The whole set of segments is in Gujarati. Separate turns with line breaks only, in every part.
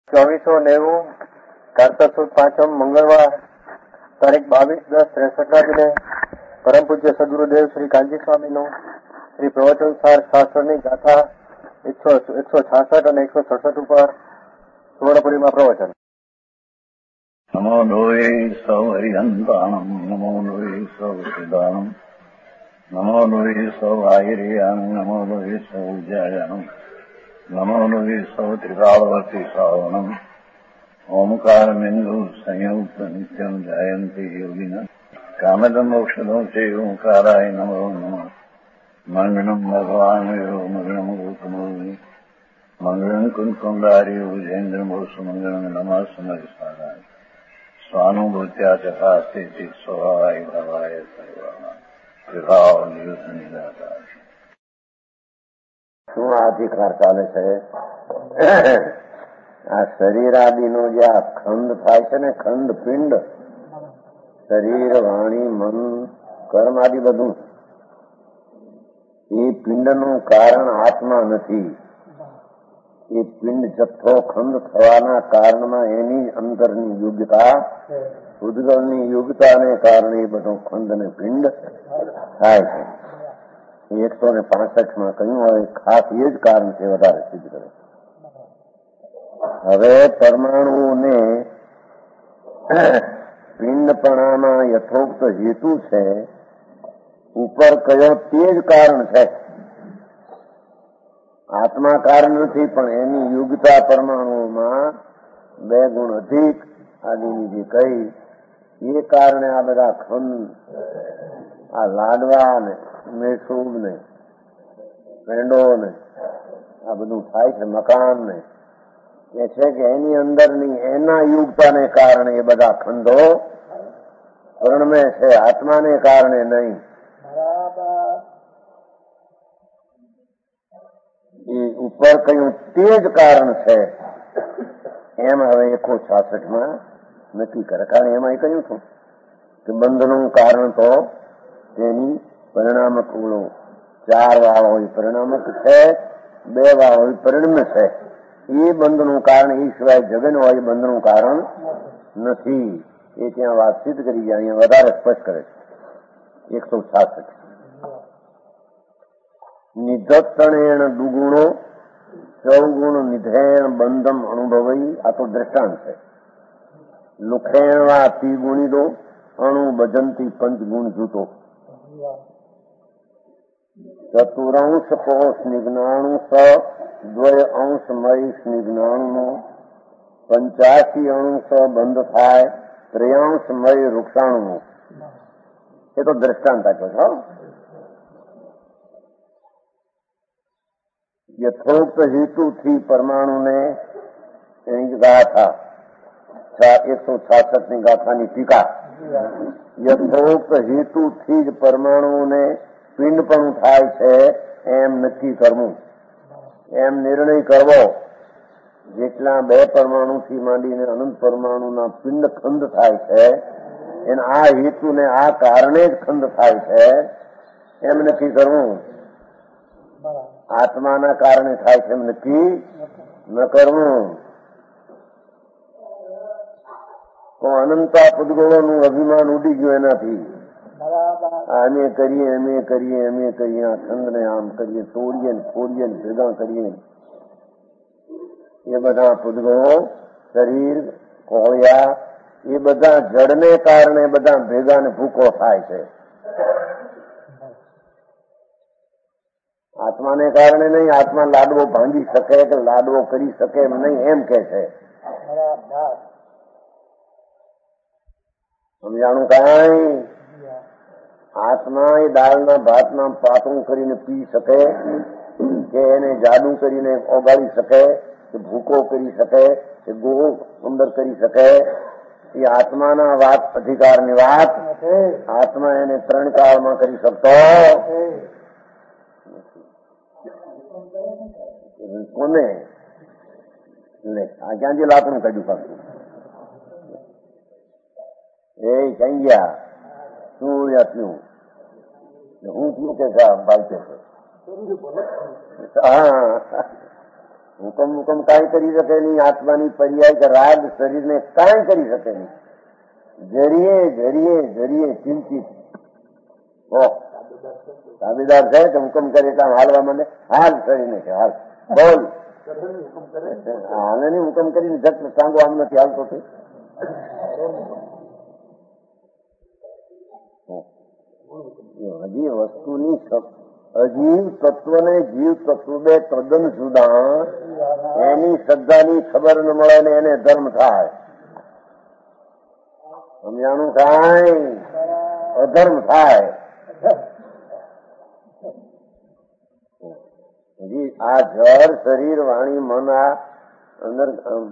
2490 કારતક સુદ 5મ મંગળવાર તારીખ 22/10/63 દિને પરમ પૂજ્ય સદગુરુદેવ શ્રી કાનજી સ્વામીનું શ્રી પ્રવચન સાર શાસ્ત્રની ગાથા 166 અને 167 ઉપર સુવર્ણપુરીમાં પ્રવચન.
નમો લોહે સૌ હરિહંતાણમ, નમો લોહે સૌ સિદ્ધાણમ, નમો લોહે સૌ આહિર્યાણમ, નમો લોહે સૌ વિજયાણમ, નમો લોહે સૌ ત્રિકાળવતી શ્રાવણમ, ઓમકારમિંદુ સંયુક્ત નિત્યમ જાયંતિ યોગિના કામદમ મોક્ષદો છે ઓંકારાય નમો નમઃ. મંગળમ ભગવાન મંગળમ ગૌતમોની મંગળમ કુંકુંડારી વિજેન્દ્રમો સુમંગળમ નમઃ સમરિસારાય સ્વાનુભૂત્યા ચકાસ્તે સ્વભાવાય ભવાય સર્વાના વિભાવ નિયુદ્ધ નિરાકાર.
શું આ અધિકાર ચાલે છે? આ શરીર આદિનો જે આ ખંડ થાય છે ને, ખંડ પિંડ, શરીર વાણી મન કર્મ આદિ બધું, એ પિંડનું કારણ આત્મા નથી. એ પિંડ જથ્થો ખંડ થવાના કારણમાં એની અંદરની યોગ્યતા, ઉદ્ગલની યોગ્યતાને કારણે એ બધો ખંડ અને પિંડ થાય છે. 165 કહ્યું હોય, ખાસ એ જ કારણ છે, વધારે સિદ્ધ કરે. હવે પરમાણુઓને પિંડપણામાં યથોક્ત હેતુ છે, ઉપર કયો તે જ કારણ છે. આત્મા કારણ નથી, પણ એની યોગ્યતા પરમાણુઓમાં 2 ગુણ અધિક આદિની જે કહી, એ કારણે આ બધા ખંડ, આ લાડવા ને મેસૂબ ને પેંડો ને આ બધું થાય છે. મકાન ને એ છે કે એની અંદરની એના યોગ્યતાને કારણે એ બધા ખંડો વર્ણમે છે, આત્માને કારણે નહીં. એ ઉપર કહ્યું તે જ કારણ છે એમ હવે 166 નક્કી કરે. કારણ એમાં એ કહ્યું હતું કે બંધનું કારણ તો તેની પરિણામક ગુણો 4 વાળો હોય પરિણામક છે, 2 વાળો હોય પરિણમ છે. એ બંધનું કારણ એ સિવાય જગન હોય બંધનું કારણ નથી. એ ત્યાં વાત સિદ્ધ કરી ગયા, અહીંયા વધારે સ્પષ્ટ કરે છે. 166 નિધત્તણેણ દુગુણો ચૌગુણ નિધેણ બંધમ અનુભવઈ. આ તો દ્રષ્ટાંત છે. લુખેણ વા તિગુણિદો અણુ ભજંતી પંચગુણ જૂતો. ચતુરંશ કોષ નિજ્ઞાણુ સ દ્વય અંશ મય સ્નિગ્નાણુનો 85 અણુ સ બંધ થાય 3 મય વૃક્ષાણુનો. એ તો દ્રષ્ટાંત આપ્યો છો. યથોક્ત હેતુથી પરમાણુને એની ગાથા 166 ગાથાની ટીકા. યથોક્ત હેતુથી જ પરમાણુને પિંડ પણ થાય છે એમ નક્કી કરવું, એમ નિર્ણય કરવો. જેટલા 2 પરમાણુથી માંડીને અનંત પરમાણુના પિંડ ખંડ થાય છે, એના આ હેતુને આ કારણે જ ખંડ થાય છે એમ નક્કી કરવું. આત્માના કારણે થાય છે એમ નક્કી ન કરવું. તો અનંતા પૂતગળોનું અભિમાન ઉડી ગયું એનાથી. અમે કરીએ અમે કરીએ અમે કરીએ, આ ખંડને આમ કરીએ, તોડીએ ને ફોડીએ ને ભેગા કરીએ. એ બધા પૂતગળો, શરીર, કોળિયા, એ બધા જડને કારણે બધા ભેગા ને ભૂકો થાય છે. આત્માને કારણે નહીં. આત્મા લાડવો ભાંગી શકે કે લાડવો કરી શકે એમ નહીં, એમ કે છે. સમજાણું કાંઈ? આત્મા એ દાળના ભાતના પાતળું કરીને પી શકે, કે એને જાડુ કરીને ઓગાળી શકે, કે ભૂકો કરી શકે, કે ગોળ અંદર કરી શકે. એ આત્માના વાત અધિકારની વાત. આત્મા એને 3 કાળમાં કરી શકતો કોને? આ ક્યાંથી લાકડું કાઢ્યું પાછું? એ ક્યાં ગયા? શું આપ્યું? હું શું કે ભાઈ કે છે? હા, હુકમ કાંઈ કરી શકે નહીં. આત્માની પર્યાય કે રાગ શરીરને કાંઈ કરી શકે નહીં. જરીએ ચિંતિત તાબેદાર છે કે હુકમ કરે કામ હાલવા માંડે. હાલ શરીરને છે, હાલ બોલ હાલે નહીં. હુકમ કરીને જટ ટાંગો આમ નથી હાલતો. હજી વસ્તુની અજીવ તત્વ ને જીવ તત્વ બે તદ્દન જુદા. એની શ્રદ્ધાની ખબર ન મળે ને એને ધર્મ થાય. સમજાણું થાય, અધર્મ થાય. હજી આ જળ શરીર વાણી મન આ અંદર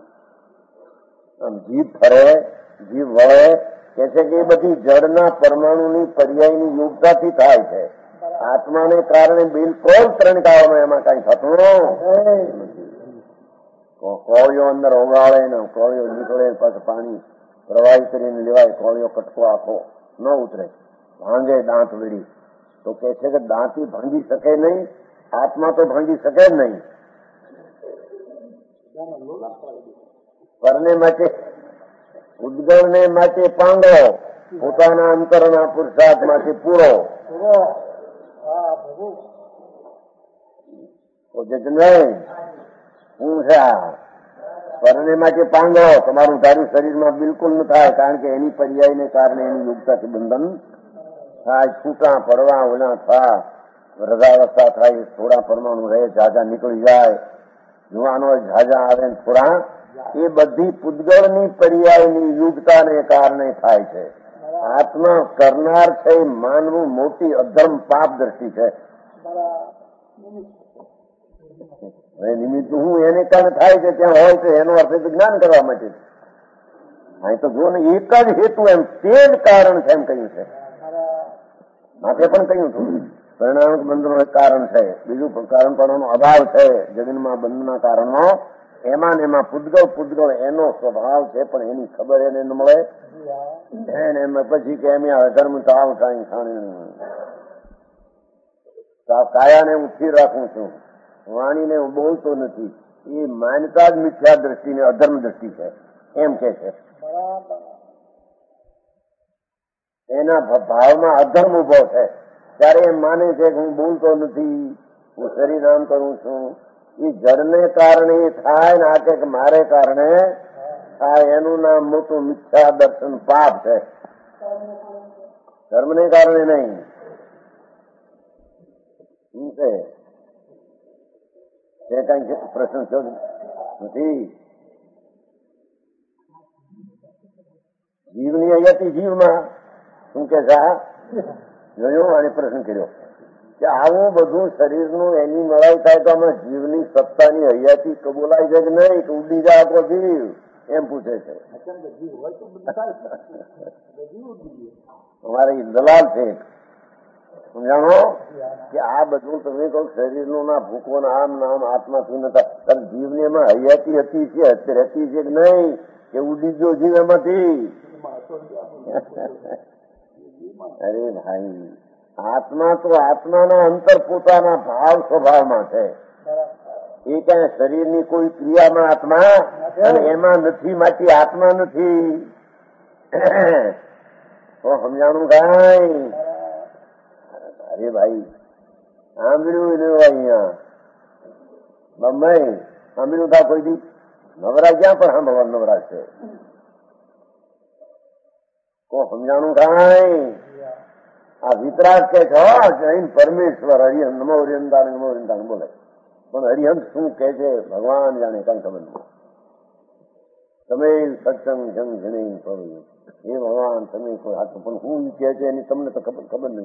જીવ ફરે, જીવ વળે કે છે કે એ બધી જળના પરમાણુની પર્યાયની યોગતાથી થાય છે. આત્માને કારણે બિલકુલ ત્રણકાળમાં એમાં કઈ થતું નથી. કોળિયો અંદર ઓગાળે ને કોળિયો નીકળે, પાછું પાણી પ્રવાહી કરીને લેવાય. કોળિયો કટકો આખો ન ઉતરે, ભાંગે દાંત વીડી. તો કે છે કે દાંતી ભાંગી શકે નહીં, આત્મા તો ભાંગી શકે જ નહીં. પરને માટે ઉદ્ગળને માટે પાંગો, પોતાના અંતરના પુરુષાર્થ માંથી પૂરો. નહીં હું છે પરને માટે પાંગો. તમારું ધારું શરીરમાં બિલકુલ ન થાય, કારણ કે એની પર્યાયને કારણે એની યોગતાથી બંધન થાય. છૂટા પડવા ઓલા થા, વૃદ્ધાવસ્થા થાય, થોડા પરમાણુ રહે, ઝાઝા નીકળી જાય. જુવાનો ઝાઝા આવે થોડા. એ બધી પૂતગળની પર્યાયની યુગતાને કારણે થાય છે. આત્મા કરનાર છે એ માનવું મોટી અધર્મ પાપ દ્રષ્ટિ છે. નિમિત્ત હું એને કારણે થાય છે ત્યાં હોય છે એનો અર્થ જ્ઞાન કરવા માટે. અહીં તો જો ને એક જ હેતુ એમ તે જ કારણ છે એમ કહ્યું છે. માથે પણ કહ્યું હતું પરિણામિક બંધનો એક કારણ છે, બીજું કારણ પણ એનો અભાવ છે. જગનમાં બંધના કારણો એમાં ને એમાં પૂતગળ એનો સ્વભાવ છે, પણ એની ખબર એને ન મળે. એને પછી કે એમ ધર્મ તાવ કાયાને હું સ્થિર રાખું છું, વાણીને હું બોલતો નથી. એ માન્યતા જ મિથ્યા દ્રષ્ટિ ને અધર્મ દ્રષ્ટિ છે એમ કે છે. એના ભાવમાં અધર્મ ઉભો છે ત્યારે એમ માને છે કે હું બોલતો નથી, હું શરીર આમ કરું છું. એ જળને કારણે થાય ને આ કે મારે કારણે થાય, એનું નામ મોટું મિથ્યા દર્શન પાપ છે. ધર્મને કારણે નહીં. કઈ પ્રશ્ન થયો નથી. જીવની અયતી જીવમાં શું કે છે જોયું અને પ્રશ્ન કર્યો કે આવું બધું શરીરનું એની મળાઈ થાય તો આમાં જીવની સત્તાની હૈયાથી કબૂલાય છે કે નહીં, કે ઉડી જાય આપણો જીવ એમ પૂછે છે. અમારે દલાલ છે સમજાણો કે આ બધું તમે કહો શરીરનું ના ભૂખો આમ નામ આત્માથી નતા. જીવને એમાં હૈયાતી હતી છે, રહેતી છે કે નહીં, કે ઉડી ગયો જીવ એમાંથી. અરે ભાઈ આત્મા તો આત્માના અંતર પોતાના ભાવ સ્વભાવમાં છે. એ કઈ શરીરની કોઈ ક્રિયામાં આત્મા અને એમાં નથી, માટે આત્મા નથી. તો સમજાણું કાંઈ. અરે ભાઈ સાંભળ્યું અહીંયા બમ્બઈ સાંભળ્યું થા કોઈ દી નવરાજ ક્યાં પણ સાંભળવા નવરાજ છે. તો સમજાણું કાંઈ. આ વિતરાગ કે છે જૈન પરમેશ્વર હરિહંત નમો હરિહંતા નમો હરિહંતા બોલે, પણ હરિહંત શું કે છે ભગવાન જાણે કઈ ખબર નહીં. તમે સત્સંગ જંગ જણે પડ્યું એ ભગવાન તમે કોઈ હાથ પણ હું કે છે એની તમને તો ખબર નહીં.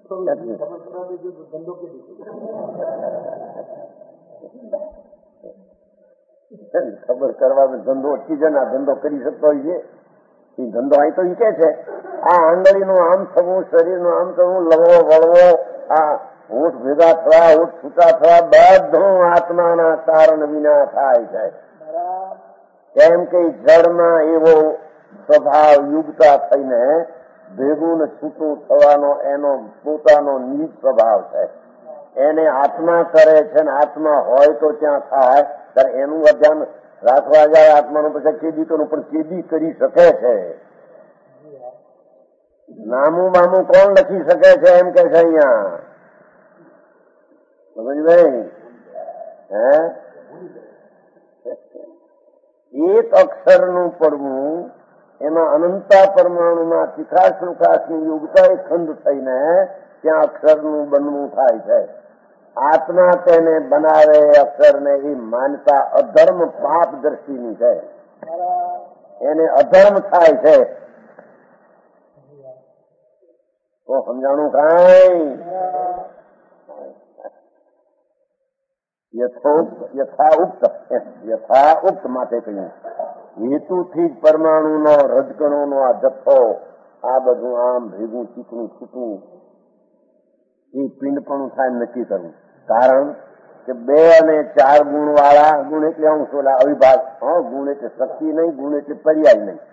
ખબર કરવા ધંધો અટકી જાય ને આ ધંધો કરી શકતો હોય છે. એ ધંધો અહીં તો એ કે છે આ આંગળીનું આમ થવું, શરીરનું આમ થવું, લવવો વળવો, આ ઊંટ ભેગા થવા, ઊંટ છૂટા થવા, બધું આત્માના કારણ વિના થાય છે. કેમ કે જળમાં એવો સ્વભાવ યુગતા થઈને ભેગું ને છૂટું થવાનો એનો પોતાનો નીચ સ્વભાવ છે. એને આત્મા કરે છે ને આત્મા હોય તો ત્યાં થાય ત્યારે એનું ધ્યાન રાખવા જાય આત્માનું પછી કેદી કરવું પણ કેદી કરી શકે છે. નામું બામું કોણ લખી શકે છે એમ કે છે અહીંયા સમજ ભાઈ. એક અક્ષરનું પડવું એમાં અનંતા પરમાણુમાં ચિકાસ નુકાસની યોગતા ખંડ થઈને ત્યાં અક્ષરનું બનવું થાય છે. આત્મા તેને બનાવે અક્ષરને એ માનતા અધર્મ પાપ દ્રષ્ટિની છે. એને અધર્મ થાય છે. તો સમજાણું કાંઈ યથા ઉક્ત માટે કહ્યું હેતુથી જ પરમાણુનો રજકણોનો આ જથ્થો આ બધું આમ ભેગું ચીકણું છૂટવું એ પિંડપણું થાય નક્કી કરવું. કારણ કે 2 અને 4 ગુણ વાળા ગુણ એટલે અંશ ઓલા અવિભાગ ગુણ એટલે શક્તિ નહીં, ગુણ એટલે પર્યાય નહીં.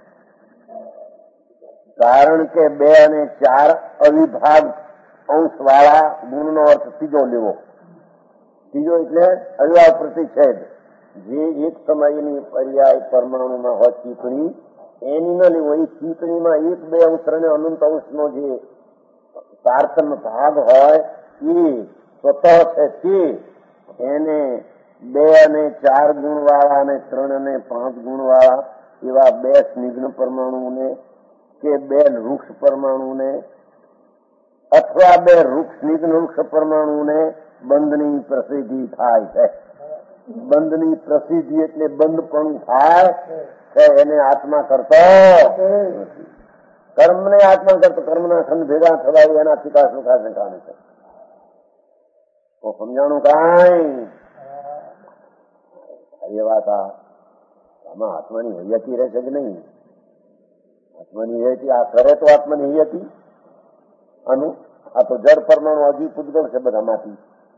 કારણ કે 2 અને 4 અવિભાગ અંશ વાળા ગુણનો અર્થ ત્રીજો લેવો. ત્રીજો એટલે અવિભાગ પ્રતિછેદ. જે એક સમયની પર્યાય પરમાણુમાં હોય ચીકણી એની ન લેવો. એ ચીકણીમાં 1-2 અંશ અને અનંત અંશનો જે તારતમ્ય ભાગ હોય એ સ્વતઃ છે તે એને 2 અને 4 ગુણ વાળા અને 3 અને 5 ગુણ વાળા એવા 2 સ્નિગ્ધ પરમાણુને કે 2 વૃક્ષ પરમાણુને અથવા 2 સ્નિગ્ધ વૃક્ષ પરમાણુને બંધની પ્રસિદ્ધિ થાય છે. બંધની પ્રસિદ્ધિ એટલે બંધ પણ થાય છે. એને આત્મા કરતો કર્મને આત્મા કરતો કર્મના ખંડ ભેગા થવાય એના ચિકાસ નુકાસને કારણે છે. તો સમજાણું કાંઈ એ વાત આમાં આત્માની હૈયાતી રહે છે કે નહીં? આત્માની હૈયાતી આ કરે તો આત્માની હૈયાતી આનું આ તો જળ પરમાણુ અજીવ પૂતગળ છે બધામાંથી.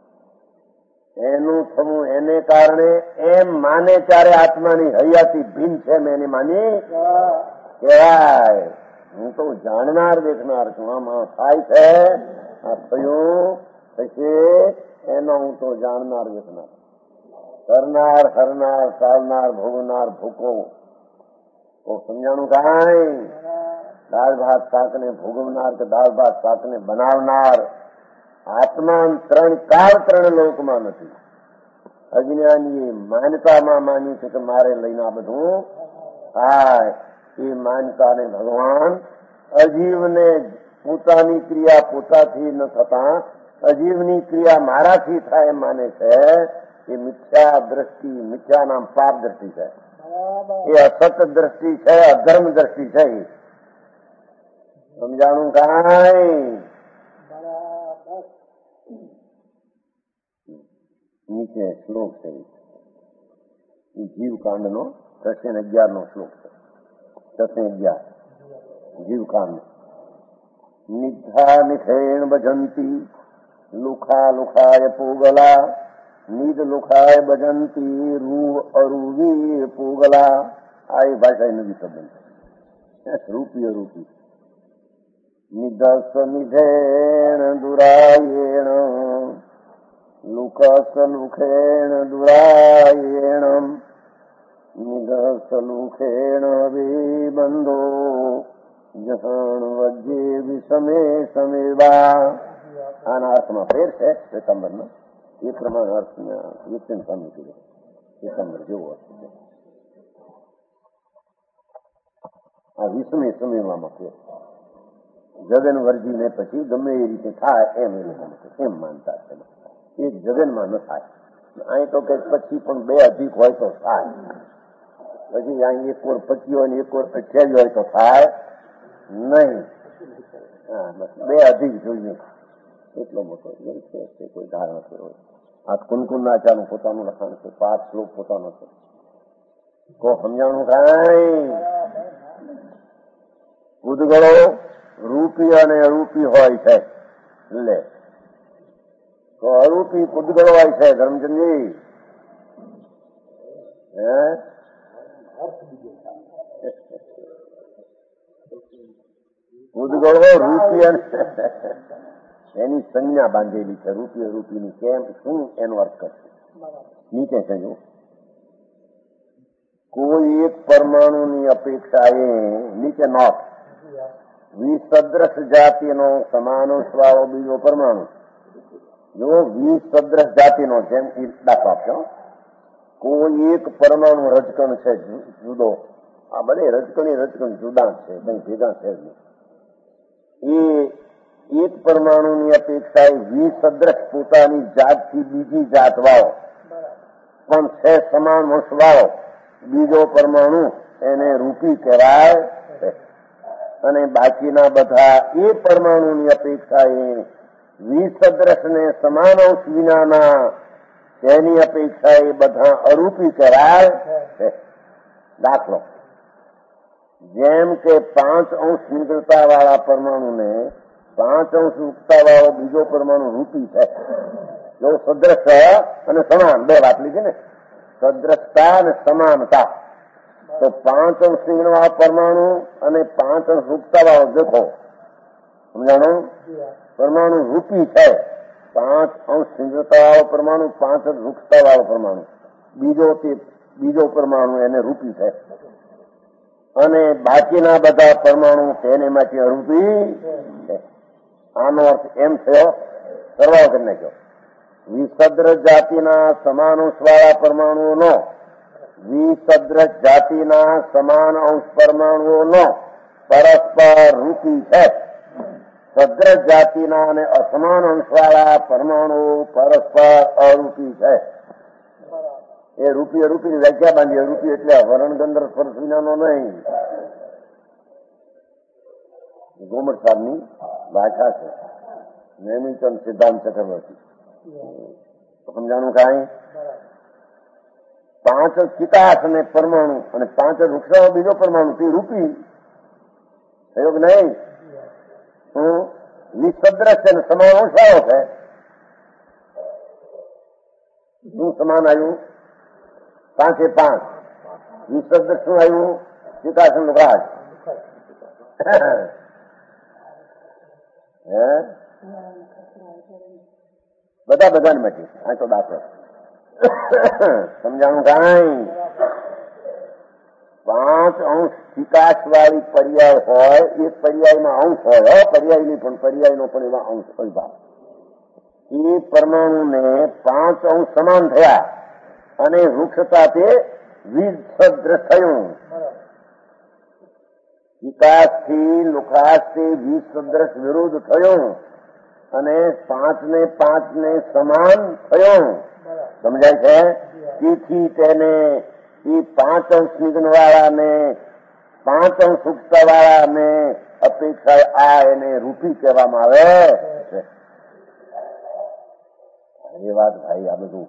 એનું થવું એને કારણે એમ માને ત્યારે આત્માની હૈયાતી ભિન્ન છે. મેં એને માની કહેવાય. હું તો જાણનાર દેખનાર છું. આમાં થાય છે આ થયું થશે એનો હું તો જાણનાર દેખનાર કરનાર હરનાર ચાલનાર ભોગવનાર ભૂકો. તો સમજાણું કાંઈ? દાળ ભાત શાકને ભોગવનાર કે દાળ ભાત શાકને બનાવનાર આત્મા 3 કાળ 3 લોકમાં નથી. અજ્ઞાનીએ માન્યતામાં માન્યું છે કે મારે લઈને આ બધું થાય. એ માન્યતાને ભગવાન અજીવને પોતાની ક્રિયા પોતાથી ન થતા અજીવની ક્રિયા મારાથી થાય એમ માને છે. એ મિથ્યા દ્રષ્ટિ, મિથ્યા નામ પાપ દ્રષ્ટિ છે. એ અસત દ્રષ્ટિ છે, અધર્મ દ્રષ્ટિ છે. સમજાણું કાંઈ? નીચે શ્લોક છે જીવકાંડનો 611 શ્લોક છે. 611 જીવકાંડ. નિધા નિથેણ ભજંતી લુખા લુખાય પૂગલા નિધ લુખાય ભજંતી રૂ અરૂવી પૂગલા. આ એ ભાષા નવી શબ્દ રૂપી અરૂપી. નિધસ નિધેણ દુરાયેણ લુકસ લુખેણ દુરાયેણ નિધસ લુખેણ વિબંધો જહણ વજ્જે વિષમે સમેવા. આના અર્થમાં ફેર છે શ્વેતાંબરનો. એ પ્રમાણે અર્થના વિચન પામી ગયો. શ્વેતાંબર જેવો અર્થ છે. આ વિષમે સમેવામાં ફેર. જગન વર્જીને પછી ગમે એ રીતે થાય એમ એ લોકો એમ માનતા છે. એક જગનમાં ન થાય. અહીં તો કે પછી પણ 2 અધિક હોય તો થાય. પછી અહીં 1 ઓર 25 હોય ને 1 ઓર 28 હોય તો થાય નહીં. બસ 2 અધિક જોઈએ. એટલો મોટો છે. કોઈ ધારણા છે હોય. આ કુનકુનાચાર્યનું પોતાનું લખાણ છે. 5 શ્લોક પોતાનો છે. તો સમજાણું કાંઈ? ઉદગળો રૂપી અને અરૂપી હોય છે. લે તો અરૂપી ઉદગળો હોય છે ધર્મચંદજી. ઉદગળો રૂપી અને એની સંજ્ઞા બાંધેલી છે રૂપીની. કેમ, શું એનો અર્થ કરશે? નીચે કહ્યું, કોઈ એક પરમાણુની અપેક્ષાએ, નીચે નોટ, વિસદ્રશ જાતિનો સમાનો સ્વાવો બીજો પરમાણુ. જો વિસદ્રશ જાતિનો, જેમ કે દાખલો આપશો, કોઈ એક પરમાણુ રજકણ છે જુદો, આ બધે રજકણ જુદા છે, કઈ ભેગા છે નહીં. એ એક પરમાણુની અપેક્ષાએ વિસદ્રશ પોતાની જાતથી બીજી જાત વાળો પણ છે સમાન અંશ વાળો બીજો પરમાણુ, એને રૂપી કહેવાય છે. અને બાકીના બધા એ પરમાણુની અપેક્ષાએ વિસદ્રશ ને સમાન અંશ વિનાના તેની અપેક્ષાએ બધા અરૂપી કહેવાય છે. દાખલો, જેમ કે 5 અંશ નિગ્રતા વાળા પરમાણુને 5 અંશ ઉગતા વાળો બીજો પરમાણુ રૂપી છે. જો સદ્રશ અને સમાન બે વાત લીધી ને, સદ્રશતા અને સમાનતા, તો 5 અંશ નિગ્રહ વાળા પરમાણુ અને 5 અંશ ઉગતા વાળો દેખો, સમજાણો, પરમાણુ રૂપી છે. 5 અંશ નિગ્રતા વાળો પરમાણુ, 5 અંશ ઉગતા વાળો પરમાણુ, બીજો પરમાણુ એને રૂપી છે. અને બાકીના બધા પરમાણુ તેનેમાંથી અરૂપી છે. આનો અર્થ એમ થયો, સરવાળો કરી નાખ્યો, વિસદ્રશ જાતિના સમાન અંશ વાળા પરમાણુઓનો, વિસદ્રશ જાતિના સમાન અંશ પરમાણુઓનો પરસ્પર રૂપી છે. સદ્રશ જાતિના અને અસમાન અંશ વાળા પરમાણુઓ પરસ્પર અરૂપી છે. એ રૂપીની વ્યાખ્યા બાંધી. રૂપી એટલે વરણ ગંધર્વ સ્પર્શ વિનાનો નહીં, ગોમટ સાહેબની ભાષા છે. નેમિચંદ સિદ્ધાંત ચક્રવર્તી. સમજાણું કાંઈ? 5 ચિકાસ અને પરમાણુ અને 5 વૃક્ષાઓ બીજો પરમાણુ, તે રૂપી થયો કે નહીં? વિસદ્રશ છે ને સમાન અંશ વાળો છે. શું સમાન આવ્યું? 5 એ 5. વિસદ્રશ શું આવ્યું? ચિકાસ નું રાજ. બધાને મટી. આ તો દાખલો સમજાણું કાંઈ? 5 અંશ ચિકાસ વાળી પર્યાય હોય, એક પર્યાયમાં અંશ હોય, પર્યાય નહીં પણ પર્યાયનો પણ એવા અંશ હોય ભાગ. એ પરમાણુને 5 અંશ સમાન થયા અને વૃક્ષતા તે વિસદ્રશ થયું. ચિકાસથી લુખાસથી વિસદ્રશ વિરુદ્ધ થયું અને 5 ને 5 ને સમાન થયું. સમજાય છે? તેથી તેને એ 5 અંશ નિગ્ન વાળા ને 5 અંશ ઉગતા વાળા ને અપેક્ષા આ એને રૂપી કહેવામાં આવે છે. એ વાત ભાઈ, આ બધું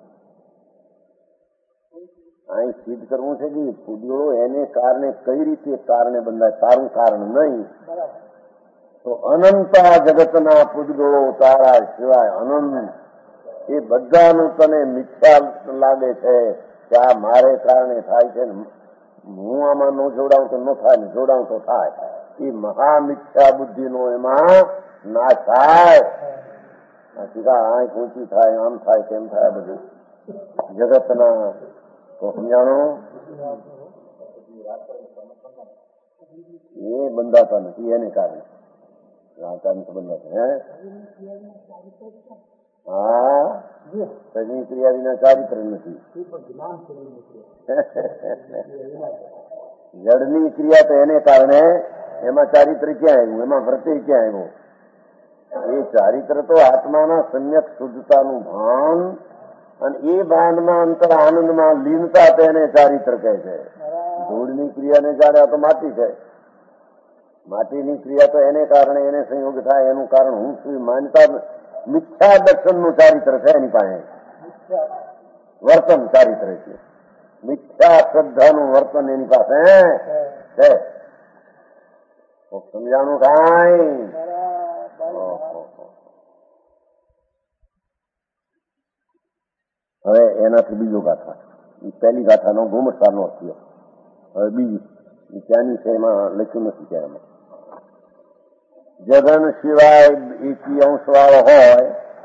અહીં સિદ્ધ કરવું છે કે પૂજ્યો એને કારણે કઈ રીતે કારણે બંધાય, તારું કારણ નહીં તો અનંતા જગતના પૂજગળો તારા સિવાય અનંત, એ બધાનું તને મિથ્યા લાગે છે કે આ મારે કારણે થાય છે ને હું આમાં ન જોડાઉં તો ન થાય, ને જોડાઉં તો થાય. એ મહામિથ્યા બુદ્ધિનો એમાં ના થાય. આંખ ઊંચી થાય, આમ થાય, તેમ થાય, બધું જગતના. તો સમજાણું? એ બંધાતા નથી એને કારણે. બંધાતા હા, સજીવ ક્રિયા વિના ચારિત્ર નથી. જડની ક્રિયા તો એને કારણે, એમાં ચારિત્ર ક્યાં આવ્યું, એમાં વૃત્તિ ક્યાં આવ્યું? એ ચારિત્ર તો આત્માના સમ્યક શુદ્ધતાનું ભાન અને એ ભાનમાં અંતર આનંદમાં લીનતા તેને ચારિત્ર કહે છે. ધૂળની ક્રિયાને જાણે તો માટી છે. માટીની ક્રિયા તો એને કારણે એને સંયોગ થાય, એનું કારણ હું છું માનતા મિથ્યા દર્શનનું ચારિત્ર છે એની પાસે. વર્તન ચારિત્ર છે, મિથ્યા શ્રદ્ધાનું વર્તન એની પાસે છે. સમજાણું કાંઈ? હવે એનાથી બીજો ગાથા, એ પહેલી ગાથાનો ઘુમટસારનો થયો. હવે બીજી ત્યાંની છે, એમાં લખ્યું નથી. ત્યાંમાં જગન સિવાય એકી અંશ વાળો હોય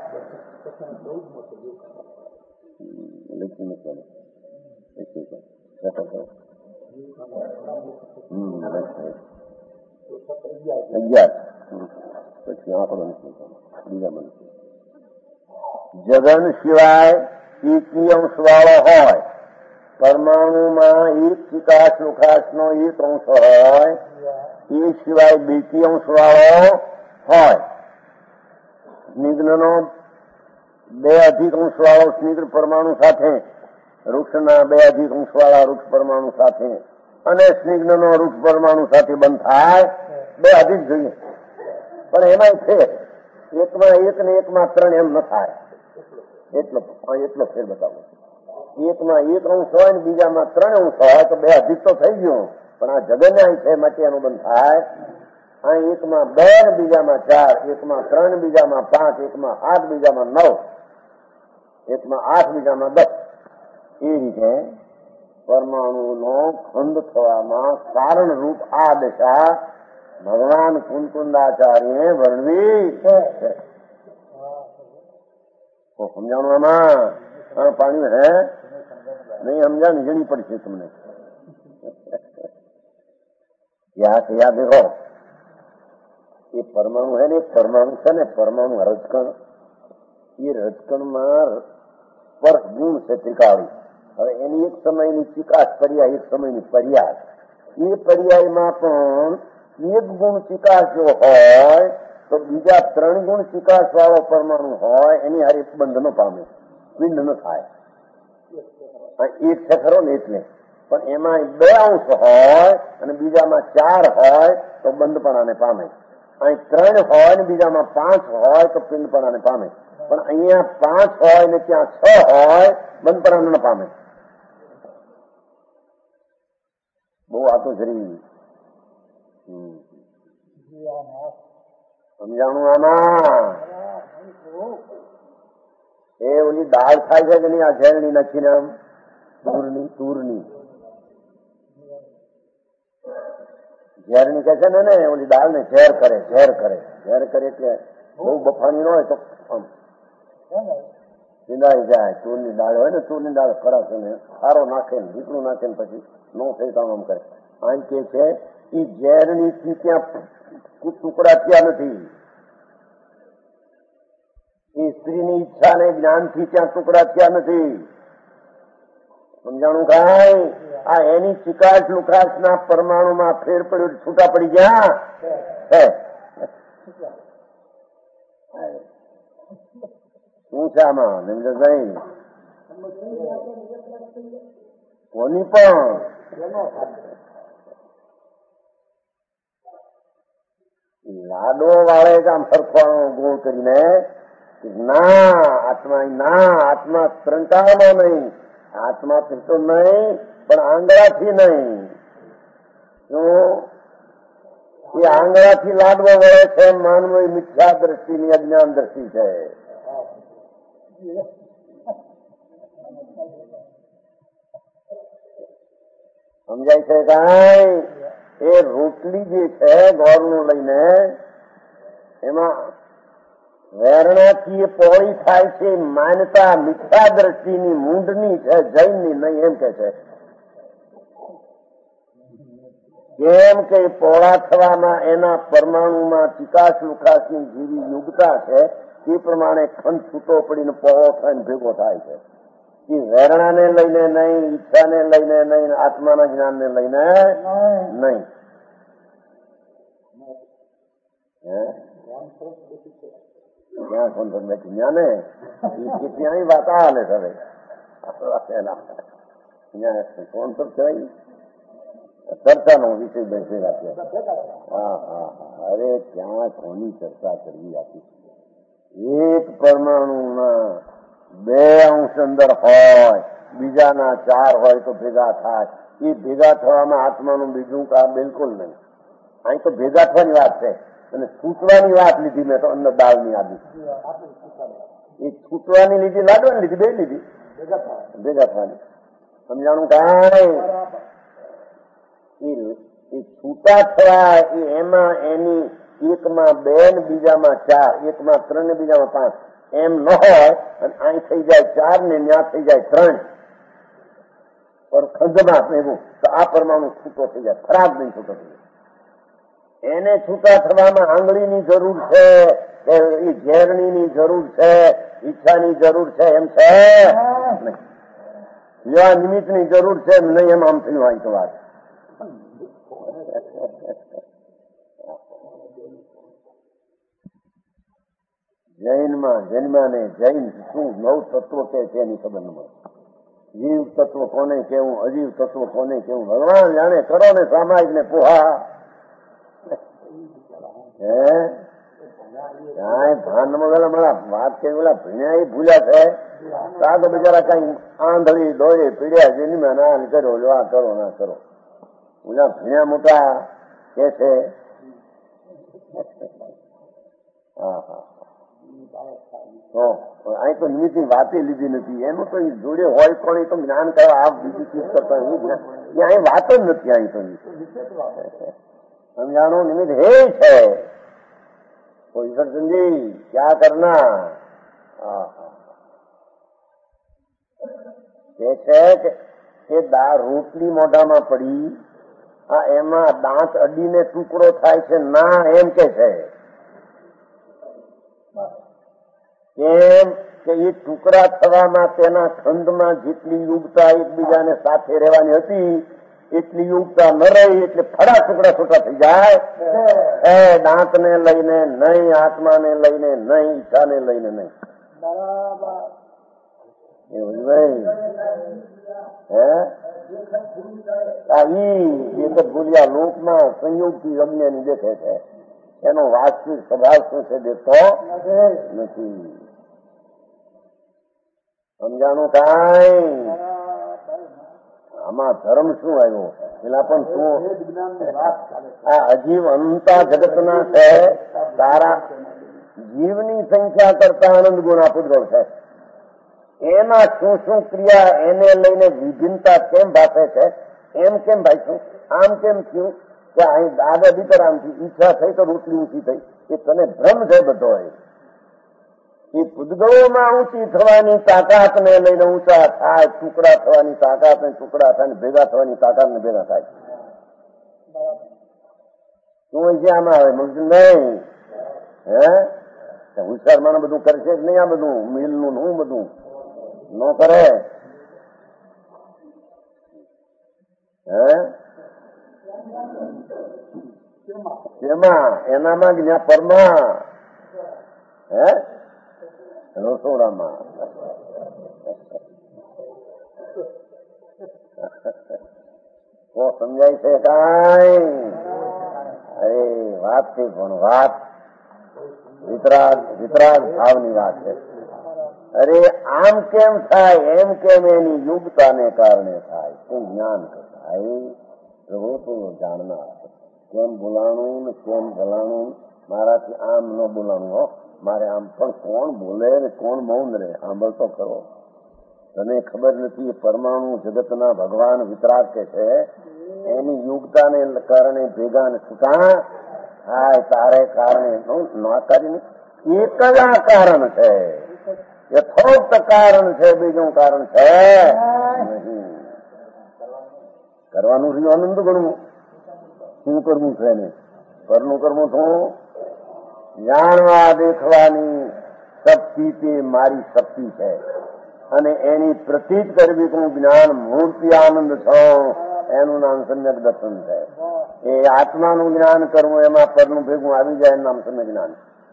પછી આંકડો બીજા મનુષ્ય જગન સિવાય એકી અંશ વાળો હોય, પરમાણુમાં એક ચિકાશ લુખાશનો એક અંશ હોય, એ સિવાય બેકી અંશ વાળો હોય, સ્નિગ્ધનો બે અધિક અંશ વાળો સ્નિગ્ધ પરમાણુ સાથે, વૃક્ષના બે અધિક અંશ વાળા વૃક્ષ પરમાણુ સાથે અને સ્નિગ્ધનો વૃક્ષ પરમાણુ સાથે બંધ થાય, બે અધિક જોઈએ. પણ એમાં છે એકમાં એક ને એકમાં ત્રણ એમ ન થાય. એટલો ફેર બતાવો. એકમાં એક અંશ હોય ને બીજામાં ત્રણ અંશ હોય તો બે અધિક તો થઈ ગયું, પણ આ જગન છે માટે એનું બંધ થાય. અહીં એકમાં બે ને બીજામાં ચાર, એકમાં ત્રણ બીજામાં પાંચ, એકમાં આઠ બીજામાં 9, એકમાં 8 બીજામાં 10. એ રીતે પરમાણુનો ખંડ થવામાં કારણરૂપ આ દશા ભગવાન કુંકુંદાચાર્ય વર્ણવી છે. સમજાણું આમાં પાણી હે નહીં? સમજાણ જણી પડશે તમને. યાદ દેખો, એ પરમાણુ હે ને, એક પરમાણુ છે ને, પરમાણુ રજકણ, એ રજકણમાં સ્પર્શ ગુણ છે ત્રિકાળી. હવે એની એક સમયની ચિકાસ પર્યાય, એક સમયની પર્યાય. એ પર્યાયમાં પણ એક ગુણ ચિકાસ જો હોય તો બીજા 3 ગુણ ચિકાસ વાળો પરમાણુ હોય એની હારે બંધ ન પામે, પિંડ ન થાય. એક છે ખરો ને એટલે, પણ એમાં 2 અંશ હોય અને બીજામાં 4 હોય તો બંધપણાને પામે. અહીં 3 હોય ને બીજામાં 5 હોય તો પિંડપણાને પામે. પણ અહીંયા 5 હોય ને ત્યાં 6 હોય, બંધપણાને ન પામે. બહુ આતો જરી સમજાણું આમાં? એ ઓલી દાળ થાય છે કે નહીં, આ ઝેરણી નાખીને આમ તુરની ઝેરણી કહે છે ને, ઓલી દાળ ને ઝેર કરે એટલે બહુ બફાણી ન હોય તો આમ પીંડાઈ જાય. તુરની દાળ હોય ને, તુરની દાળ ખરાબ છે ને, સારો નાખે ને ઢીકણું નાખે ને પછી ન થઈ તો આમ કરે. આમ કે છે એ ઝેરણી થી ત્યાં ટુકડા થયા નથી, એ સ્ત્રીની ઈચ્છા ને જ્ઞાન થી ત્યાં ટુકડા થયા નથી. સમજાણું કાંઈ? આ એની ચિકાશ લુકાશ ના પરમાણુમાં ફેર પડ્યો, છૂટા પડી ગયા. શું છે આમાં નરેન્દ્રભાઈ? કોની પણ લાડો વાળે આમ સરખવાનો ગુણ કરીને આત્મા ત્રંટામાં નહીં, આત્માથી તો નહીં પણ આંગળાથી નહીં. શું એ આંગળાથી લાડવો વળે છે? માનવો મિથ્યા દ્રષ્ટિની અજ્ઞાન દ્રષ્ટિ છે. સમજાય છે કાંઈ? એ રોટલી જે છે ગોળનું લઈને એમાં વેરણાથી એ પોળી થાય છે, માન્યતા મિથ્યા દ્રષ્ટિની મૂંઢની છે, જૈનની નહીં એમ કે છે. કેમ કે પોળા થવામાં એના પરમાણુમાં ચિકાશ લુકાશની જેવી યોગ્યતા છે, તે પ્રમાણે ખંડ છૂટો પડીને પોળો થઈને ભેગો થાય છે. એ વેરણાને લઈને નહીં, ઈચ્છાને લઈને નહીં, આત્માના જ્ઞાનને લઈને નહીં. ત્યાં કોણ બેઠી જ્ઞાને ત્યાંય વાત હાલે હવે કોણ તો કહેવાય ચર્ચાનો વિષય બેસી રાખ્યો. અરે ત્યાં કોની ચર્ચા કરવી આપી? એક પરમાણુમાં 2 અંશ અંદર હોય, બીજાના 4 હોય તો ભેગા થાય. એ ભેગા થવામાં આત્માનું બીજું કામ બિલકુલ નહીં. અહીં તો ભેગા થવાની વાત છે અને છૂટવાની વાત લીધી મેં તો અંદર દાળની આદિ. એ છૂટવાની લીધી, લાડવાની લીધી, બે લીધી, ભેગા થવાની. સમજાણું કાંઈ? એ છૂટા થયા એમાં એની એકમાં 2 ને બીજામાં 4, એકમાં 3 ને બીજામાં 5 એમ ન હોય અને અહીં થઈ જાય 4 ને ત્યાં થઈ જાય 3 પર ખંડમાં એવું તો આ પરમાણુ છૂટો થઈ જાય, ખરાબ નહીં છૂટો થઈ જાય. એને છૂટા થવામાં આંગળીની જરૂર છે કે એ ઝેરણીની જરૂર છે, ઈચ્છાની જરૂર છે એમ છે નહીં. એવા નિમિત્તની જરૂર છે નહીં એમ આમ થયું હોય તો વાત. જૈનમાં જન્માને જૈન શું 9 તત્વો કે છે એની ખબર ન મળે. જીવ તત્વ કોને કેવું, અજીવ તત્વ કોને કેવું ભગવાન જાણે. કરો ને સામાયિક ને પોહા ભાનમાં વાત કેવી ઓલા ભીણ્યા ભૂલ્યા છે. આ તો બિચારા કઈ આંધળી દોરી પીડ્યા જેની ના કરો આ કરો ના કરો. ઓલા ભીણ્યા મોટા કે છે હા હા અહીં તો નિમિત્તની વાતે લીધી નથી. એનું તો જોડે હોય પણ એ તો જ્ઞાન કરવા આ બીજી ચીજ કરતા અહીં વાત જ નથી. અહીં તો સમજાણું નિમિત્ત હે છે. ઈશ્વરચંદજી ક્યાં કરના કે છે કે રોટલી મોઢામાં પડી એમાં દાંત અડીને ટુકડો થાય છે ના એમ કે છે. કેમ કે એ ટુકડા થવામાં તેના ખંડમાં જેટલી યુગતા એકબીજાને સાથે રહેવાની હતી એટલી યુગતા ન રહી એટલે ફડા ટુકડા છૂટા થઈ જાય. દાંતને લઈને નહીં, આત્માને લઈને નહીં, ઈચ્છાને લઈને નહીં. એવું નહીં એક જ ભૂલ્યા લોકમાં સંયોગથી અજ્ઞાની દેખે છે. એનો વાસ્તવિક સ્વભાવ શું છે દેખતો નથી. સમજાણું કાંઈ આમાં ધર્મ શું આવ્યો પેલા પણ શું આ અજીવ અનંતા જગતના છે. તારા જીવની સંખ્યા કરતા આનંદ ગુણ આપુદ્ગળ છે. એમાં શું શું ક્રિયા એને લઈને વિભિન્નતા કેમ ભાષે છે એમ કેમ ભાઈ છું આમ કેમ થયું કે અહીં દાદા દીકરામથી ઈચ્છા થઈ તો રોટલી ઊંચી થઈ. એ તને ભ્રમ છે બધો. એ પૂતગળોમાં ઊંચી થવાની તાકાતને લઈને ઊંચા થાય, ટુકડા થવાની તાકાત ને ટુકડા થાય, ભેગા થવાની તાકાત ને ભેગા થાય. શું છે આમાં આવે મગજ નહીં. હોશિયાર માણસ બધું કરશે જ નહીં. આ બધું મિલનું હું બધું ન કરે. એમાં એનામાં જ્યાં પરમાં રસોડામાં તો સમજાય છે કઈ? અરે વાત છે પણ વાત વિતરાગ ભાવની વાત છે. અરે આમ કેમ થાય એમ કેમ એની યુગતાને કારણે થાય. શું જ્ઞાન થાય પ્રભુ તું જાણનાર. કેમ બોલાણું ને કેમ બોલાણું. મારાથી આમ ન બોલાણું હો, મારે આમ પણ કોણ બોલે ને કોણ મૌન રહે સાંભળતો ખરો. તને ખબર નથી પરમાણુ જગતના ભગવાન વિતરાગ કે છે એની યુગતાને કારણે ભેગા ને છૂટા થાય. તારે કારણે ના કરી એક જ આ કારણ છે. યથોક્ત કારણ છે, બીજું કારણ છે નહીં. કરવાનું રહ્યું આનંદ ગણવું. શું કરવું છે ને પરનું કરવું શું? જાણવા દેખવાની શક્તિ તે મારી શક્તિ છે અને એની પ્રતીત કરવી હું જ્ઞાન મૂર્તિ આનંદ છો. એનું નામ સમ્યક દર્શન છે. એ આત્માનું જ્ઞાન કરવું એમાં પરનું ભેગું આવી જાય એનું નામ સમ્યક જ્ઞાન.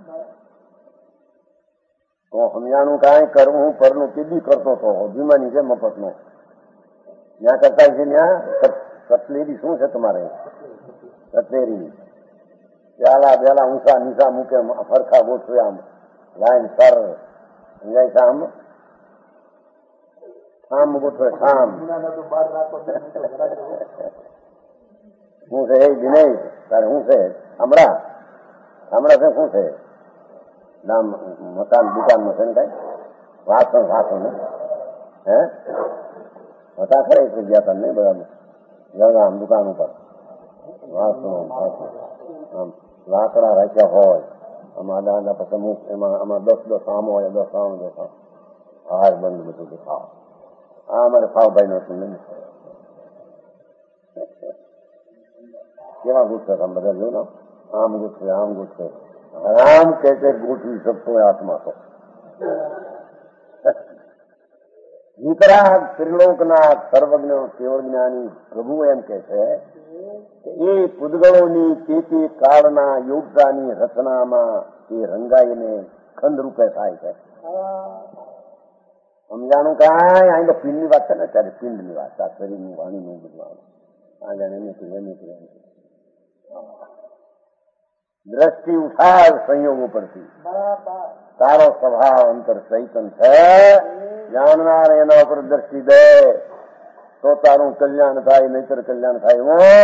તો સમજાણું કાંઈ કરવું પરનું કેદી કરતો હતો જીમાની છે મફતનો. ત્યાં કરતા છે ત્યાં કટલેરી શું છે તમારે? કટલેરી પ્યાલા બેલા ઊંચા નીચા મૂકે ફરખા ગોઠવે આમ લાઈન સર સમજાય છે. આમ ગોઠવે આમ શું છે એ વિનય તારે શું છે? હમણાં છે શું છે? નામ મકાન દુકાનમાં છે ને કઈ વાસણ ને હતા ખરા એક ગયા હતા ને બધા આમ દુકાન ઉપર વાસણો આમ લાકડા રાખ્યા હોય, આમાં દાદા પછી અમુક એમાં આમાં 10 આમ હોય, 10 આમ, 10 આમ, હાર બંધ બધું દેખાવ. આ અમારે ફાવભાઈ નો શું નહીં. કેવા ગુસ્સે તમે બધા જો ને, આમ ગુસ્સે આમ ગુસ્સે, આરામ કે ગોઠવી શકતો હોય આત્મા તો. વિતરાગ ત્રિલોકનાથ સર્વજ્ઞ કેવળજ્ઞાની પ્રભુ એમ કે છે કે એ પૂદગળોની તે કાળના યોગતાની રચનામાં એ રંગાઈને ખંડ રૂપે થાય છે. સમજાણું કાંઈ અહીં તો પિંડની વાત છે ને, ત્યારે પિંડની વાત, આ શરીરની વાણીનું બધું આ જાણે એની દ્રષ્ટિ ઉઠાર સંયોગો પરથી. તારો સ્વભાવ અંતર ચૈતન છે, જાણનાર એના ઉપર દ્રષ્ટિ દે તો તારું કલ્યાણ થાય, નહીતર કલ્યાણ થાય.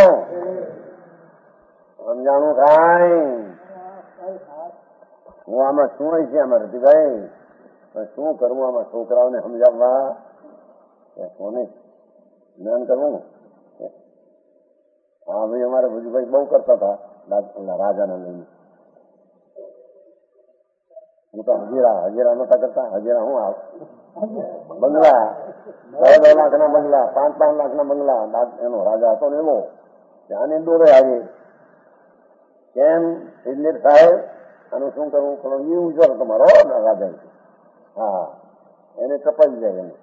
સમજાણું કાંઈ હું આમાં શું હોય છે આમાં રતિભાઈ, શું કરવું આમાં છોકરાઓને સમજાવવા, કોને જ્ઞાન કરવું? હા ભાઈ, અમારે ભુજભાઈ બહુ કરતા હતા રાજાને લઈને. હું તો હજીરા નતા કરતા. હજીરા હું બંગલા, 2 લાખના બંગલા, 5 લાખના બંગલા, એનો રાજા હતો ને એવો. ત્યાંને દોરે આવે કેમ ઇજનેર સાહેબ આનું શું કરવું? પણ એ ઉજવર તમારો રાજા. હા, એને કપાઈ જાય એને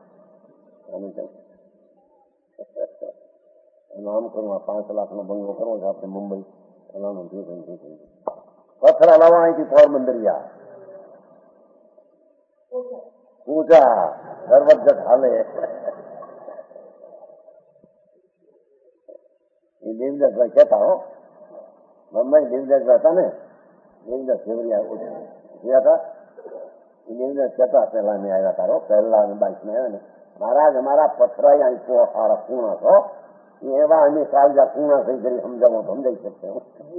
આમ કરવું. 5 લાખનો બંગલો કરવો છે આપણે મુંબઈ. પથરા લાવવા અહીંથી પોરબંદરિયા ઊંચા સર્વજટ હાલે. એ દેવદાસભાઈ કહેતા હો, બંબાઈ દેવદાસભાઈ હતા ને, દેવદાસ કેવરિયા ગયા હતા. એ દેવદાસ કહેતા પેલા મેં આવ્યા તારો પહેલા 22 મેં આવ્યા ને, મહારાજ અમારા પથરાઈ અહીં સારા પૂર્ણ છો, એવા અમે કાળજા પૂર્ણ થઈ કરી સમજાવો સમજાઈ શકશે.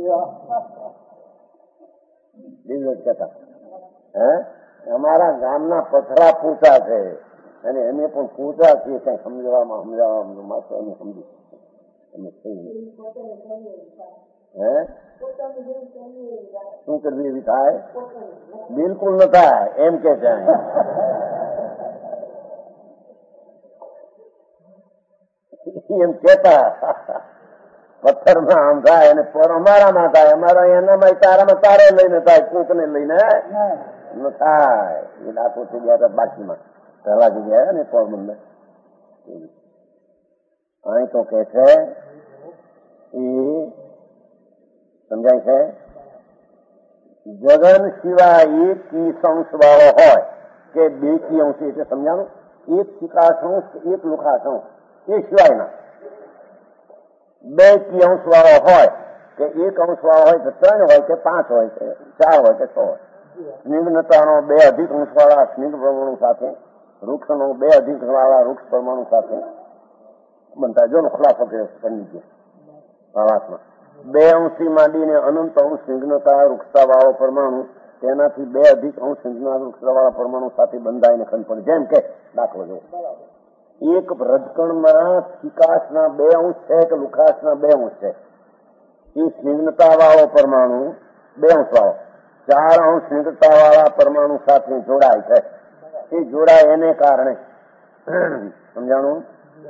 દેવદાસ કહેતા હે અમારા ગામના પથરા પૂછા છે અને અમે પણ પૂછા છીએ, કઈ સમજાવવામાં માત્ર અમે સમજી અમે હે શું કરવી એવી થાય? બિલકુલ ન થાય એમ કે છે. એમ કેતા પથ્થરમાં આમ થાય અને પર અમારામાં થાય, અમારા એનામાં તારામાં તારે લઈને થાય, કોકને લઈને ન થાય. એ લાખો થઈ ગયા હતા બાકીમાં પહેલા જગ્યાએ ને પોરબંદર. અહીં તો કે છે એ સમજાય છે જગન સિવાય 1 કિંશ વાળો હોય કે 2 કિંશ, એટલે સમજાણું? 1 ચિકાશંશ 1 લુખાશંશ એ સિવાયના 2 કિંશ વાળો હોય કે 1 અંશ વાળો હોય કે 3 હોય કે 5 હોય કે 4 હોય કે 6 હોય. સ્નિગ્ધતાનો 2 અધિક અંશ વાળા સ્નિગ્ધ પરમાણુ સાથે, વૃક્ષનો 2 અધિક વાળા વૃક્ષ પરમાણુ સાથે બનતા. જો ખુલાસો કરી વાતમાં 2 અંશથી માંડીને અનંત અંશ સ્નિગ્ધતા વૃક્ષતા વાળો પરમાણુ, તેનાથી 2 અધિક અંશ સ્નિગ્ધતા વૃક્ષતા વાળા પરમાણુ સાથે બંધાઈને ખંડ પડે. જેમ કે દાખલો જો, એક રજકણમાં ચિકાસના 2 અંશ છે કે લુખાસના 2 અંશ છે, એ સ્નિગ્ધતા વાળો પરમાણુ 2 અંશ વાળો 4 અંશ સ્નિગ્ધતા વાળા પરમાણુ સાથે જોડાય છે. એ જોડાય એને કારણે સમજાણું?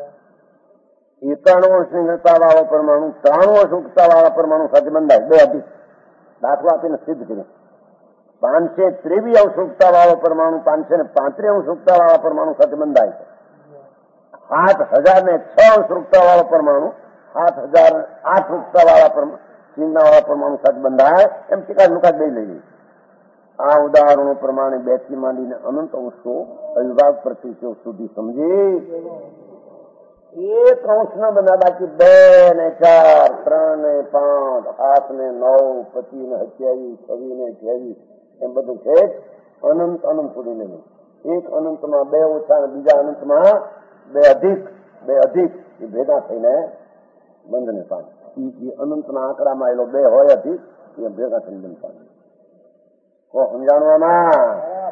91 અંશ સ્નિગ્ધતા વાળો પરમાણુ 93 અંશ ઉગતા વાળા પરમાણુ સાથે બંધાય 2 અધિક. દાખલો આપીને સિદ્ધ કર્યું. 523 અંશ ઉગતા વાળો પરમાણુ 535 અંશ ઉગતા વાળા પરમાણુ સાથે બંધાય છે. 7006 અંશ ઉગતા વાળો પરમાણુ 7008 ઉગતા વાળા સ્નિગ્ધતા વાળા પરમાણુ સાથે બંધાય. એમ ચિકાસ લુકાસ 2 લઈ. આ ઉદાહરણો પ્રમાણે 2 થી માંડીને અનંત અંશો અવિભાગ પ્રતિશો સુધી સમજી 1 અંશ ન બના, બાકી 2 ને 4, 3 ને 5, 7 ને 9, 25 ને 27, 26 ને 28 એમ બધું છે. અનંત સુધી નહીં. એક અનંતમાં 2 ઓછા અને બીજા અનંતમાં 2 અધિક એ ભેગા થઈને બંધને પામે. એ અનંતના આંકડામાં એલો 2 હોય અધિક એ ભેગા થઈને બંધ પામે. સમજાણવામાં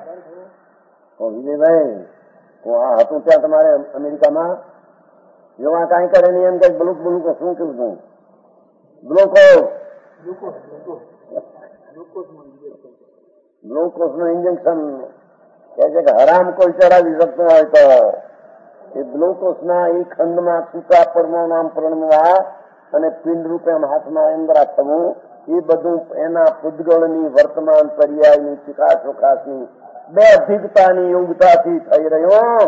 વિજયભાઈ આ હતું ત્યાં તમારે અમેરિકામાં જેવા કાંઈ કરે નહીં એમ કઈ બ્લુકો શું કીધું બ્લુકો ગ્લુકોઝનું ઇન્જેક્શન કે છે કે હરામ કોઈ ચડાવી શકતું હોય તો એ ગ્લુકોઝના એ ખંડમાં છૂટા પરમાણુ આમ પરણવા અને પિંડ રૂપે આમ હાથમાં અંદરા થવું એ બધું એના પૂતગળની વર્તમાન પર્યાયની ચિકાશોકાશની બે અધિકતાની યોગતાથી થઈ રહ્યો.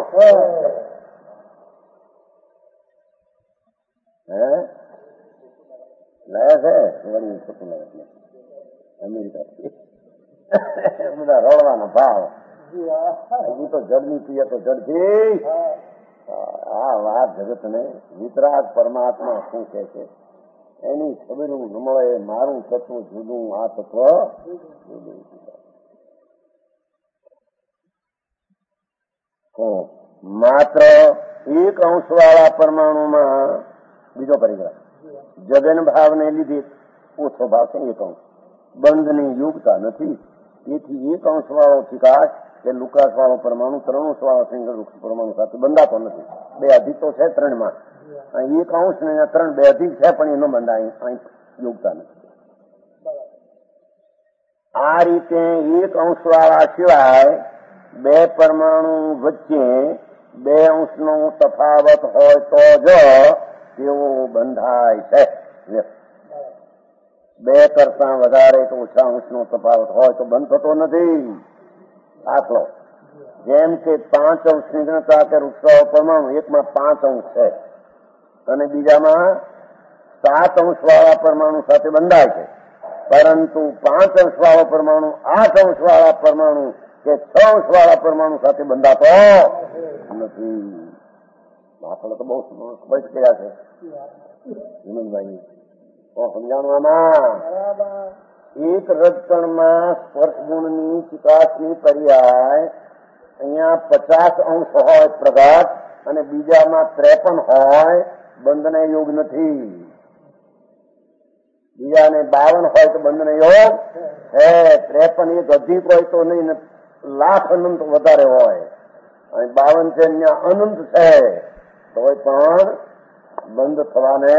લાયા છે વળી છોટું અમેરિકા બધા રડવાના ભાવ હજી તો જડની પીએ તો જડથી. આ વાત જગતને વિતરાગ પરમાત્મા શું કે છે એની ખબર ન મળે. મારું તત્વ જુદું, આ તત્વ જુદું. માત્ર એક અંશવાળા પરમાણુમાં બીજો પરિગ્રહ જગન ભાવને લીધે ઓછો ભાવ છે. એક અંશ બંધની યોગતા નથી. તેથી એક અંશવાળો ચિકાશ કે લુકાસ વાળો પરમાણુ 3 અંશવાળો સિંગલ પરમાણુ સાથે બંધાતો નથી. 2 અધિક તો છે 3માં. એક અંશ ને 3 2 અધિક છે પણ એનો બંધાય અહીં યોગતા નથી. આ રીતે એક અંશવાળા સિવાય 2 પરમાણુ વચ્ચે 2 અંશનો તફાવત હોય તો જ તેઓ બંધાય છે. 2 કરતા વધારે કે ઓછા અંશનો તફાવત હોય તો બંધ થતો નથી. દાખલો જેમ કે 5 અંશની ગણતા કે વૃક્ષ પરમાણુ એકમાં 5 અંશ છે અને બીજામાં 7 અંશવાળા પરમાણુ સાથે બંધાય છે, પરંતુ 5 અંશવાળો પરમાણુ 8 અંશવાળા પરમાણુ કે 6 અંશવાળા પરમાણુ સાથે બંધાતો નથી. દાખલો તો બહુ સ્પષ્ટ કર્યા છે હિમંતભાઈ. તો સમજાણવામાં એક રજકણમાં સ્પર્શ ગુણની ચિકાસની પર્યાય અહીંયા 50 અંશ હોય પ્રગટ અને બીજામાં 53 હોય, બંધને યોગ નથી. બીજાને 52 હોય તો બંધને યોગ છે. 53 એક અધિક હોય તો નહીં, લાખ અનંત વધારે હોય અને 52 છે ત્યાં અનંત છે તો પણ બંધ થવાને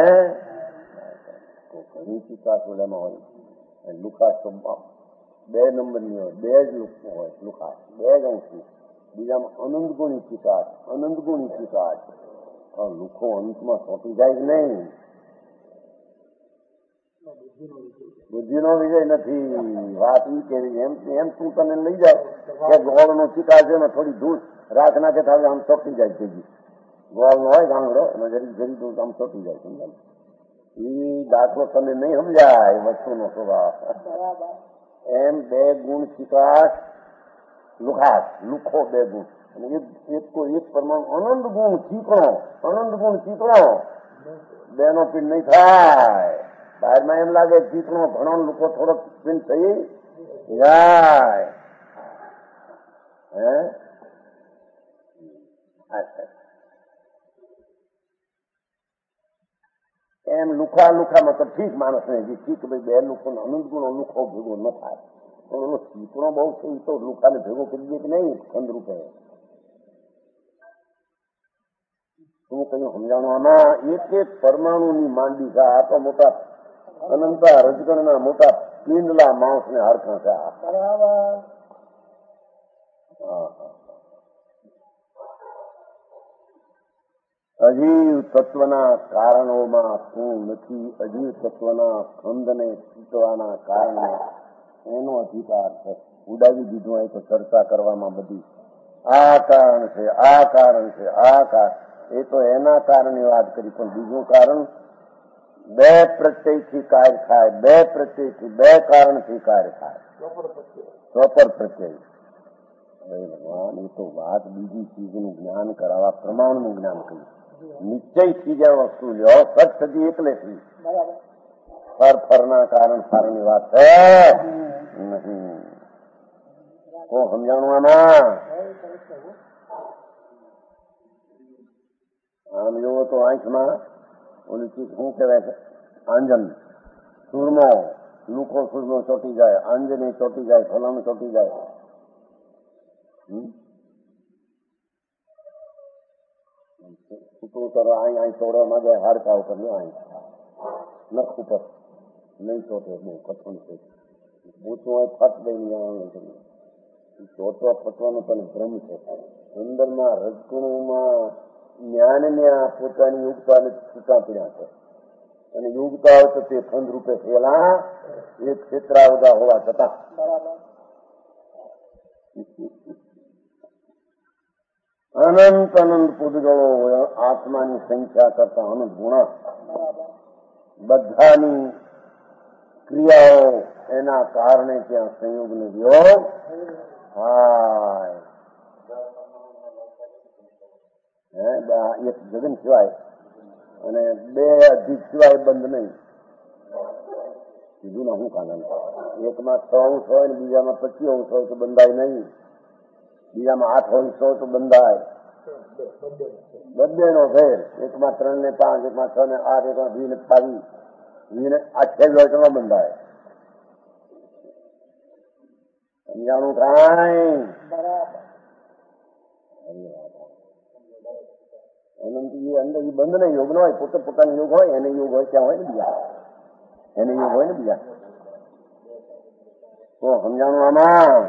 ઘણી ચિકાસ ઓલામાં હોય. લુકાસ તો 2 નંબરની હોય, 2 જ લુકો હોય. લુકાસ 2 જ અંશની, બીજામાં અનંત ગુણી ચિકાસ, અનંત ગુણી ચિકાસ. લુકો અંતમાં સોંપી જાય કે નહીં. બુદ્ધિનો વિજય નથી. વાત ઈ કેવી એમ તું તને લઈ જાય કે ગોળ નો ચિકાસ છે એમાં થોડી ધૂળ રાખ નાખે તો આમ ચોટી જાય થઈ ગોળ નો હોય ગાંગડો એમાં જરી જરી ધૂળ આમ ચોટી જાય. સમજાય એ દાખલો તને નહીં સમજાય વસ્તુનો સ્વભાવ. એમ 2 ગુણ ચિકાસ લુખાસ, લુખો 2 ગુણ અને એક પરમાણુ અનંત ગુણ ચીકણો, અનંત ગુણ ચીકણો. 2 નો પિંડ નહીં થાય. બહારમાં એમ લાગે ચીકણો ઘણો લુકો થોડોક પિંડ થઈ જાય. એમ લુખા લુખામાં તો ઠીક માણસને જે ઠીક ભાઈ 2 લુખો અનંત ગુણો લુખો ભેગો ન થાય, પણ એનો ચીકણો બહુ છે એ તો લુખાને ભેગો કરી દે કે નહીં ખંડ રૂપે. શું કહ્યું સમજાણું? આમાં એક પરમાણુની માંડી છે. આ તો મોટા અનંતા રજગણના મોટા પિંડલા માણસ ને હરખા છે. અજીવ તત્વના કારણોમાં શું નથી. અજીવ તત્વના સ્કંદને ચૂંટવાના કારણે એનો અધિકાર છે. ઉડાવી દીધું હોય તો ચર્ચા કરવામાં બધી આ કારણ છે, આ કારણ છે, આ કારણ. એ તો એના કારણે વાત કરી, પણ બીજું કારણ 2 પ્રત્યયથી કાર્ય થાય, 2 પ્રત્યયથી 2 કારણથી કાર્ય થાય. પ્રોપર પ્રત્યય. ભગવાન એ તો વાત બીજી ચીજનું જ્ઞાન કરાવવા પ્રમાણનું જ્ઞાન કર્યું. નિશ્ચયથી જે વસ્તુ લ્યો સત થતી એકલેથી ફરના કારણ ફારની વાત છે નહીં. કોણ સમજાણું આમાં? આમ જોવો તો આંખમાં ઓલી ચીજ શું કહેવાય છે આંજન, સુરમો, લુખો સુરમો ચોટી જાય, આંજને ચોટી જાય, ફલાણું ચોટી જાય. છૂટું કરો અહીં તોડવા માંગે હાડકા ઉપર નો અહીં નખ ઉપર નહીં ચોટે બહુ કઠણ છે. પૂછવું હોય ફટ દઈને જવાનું છે. ચોથવા ફટવાનો પણ ભ્રમ છે. અંદરમાં રજકણુમાં જ્ઞાનને પોતાની યોગતા છૂટા પીડ્યા છે, અને યોગતા હોય તો તે ખંડ રૂપે થયેલા એ ક્ષેત્રાવધા હોવા છતાં અનંત અનંત પૂતગળો આત્માની સંખ્યા કરતા અનંત ગુણા બધાની ક્રિયાઓ એના કારણે ત્યાં સંયોગ ને વિયોગ થાય. એક જગન સિવાય અને બે અધિક સિવાય બંધ નહીં. કીધું ને શું કારણ? એકમાં 6 અંશ હોય ને બીજામાં 25 અંશ હોય તો બંધાય નહીં, બીજામાં 8 અંશ હોય તો બંધાય. બધે નો ફેર. એકમાં 3 ને 5, એકમાં 6 ને 8, એકમાં 20 ને 28, 20 ને 28 હોય તો બંધાય. સમજાણું કાંઈ? અંદર બંધ ને યોગ નો હોય, પોતે પોતાનો યોગ હોય, એને યોગ હોય ત્યાં હોય ને બીજા, એને યોગ હોય ને બીજા. તો સમજાણું આમાં?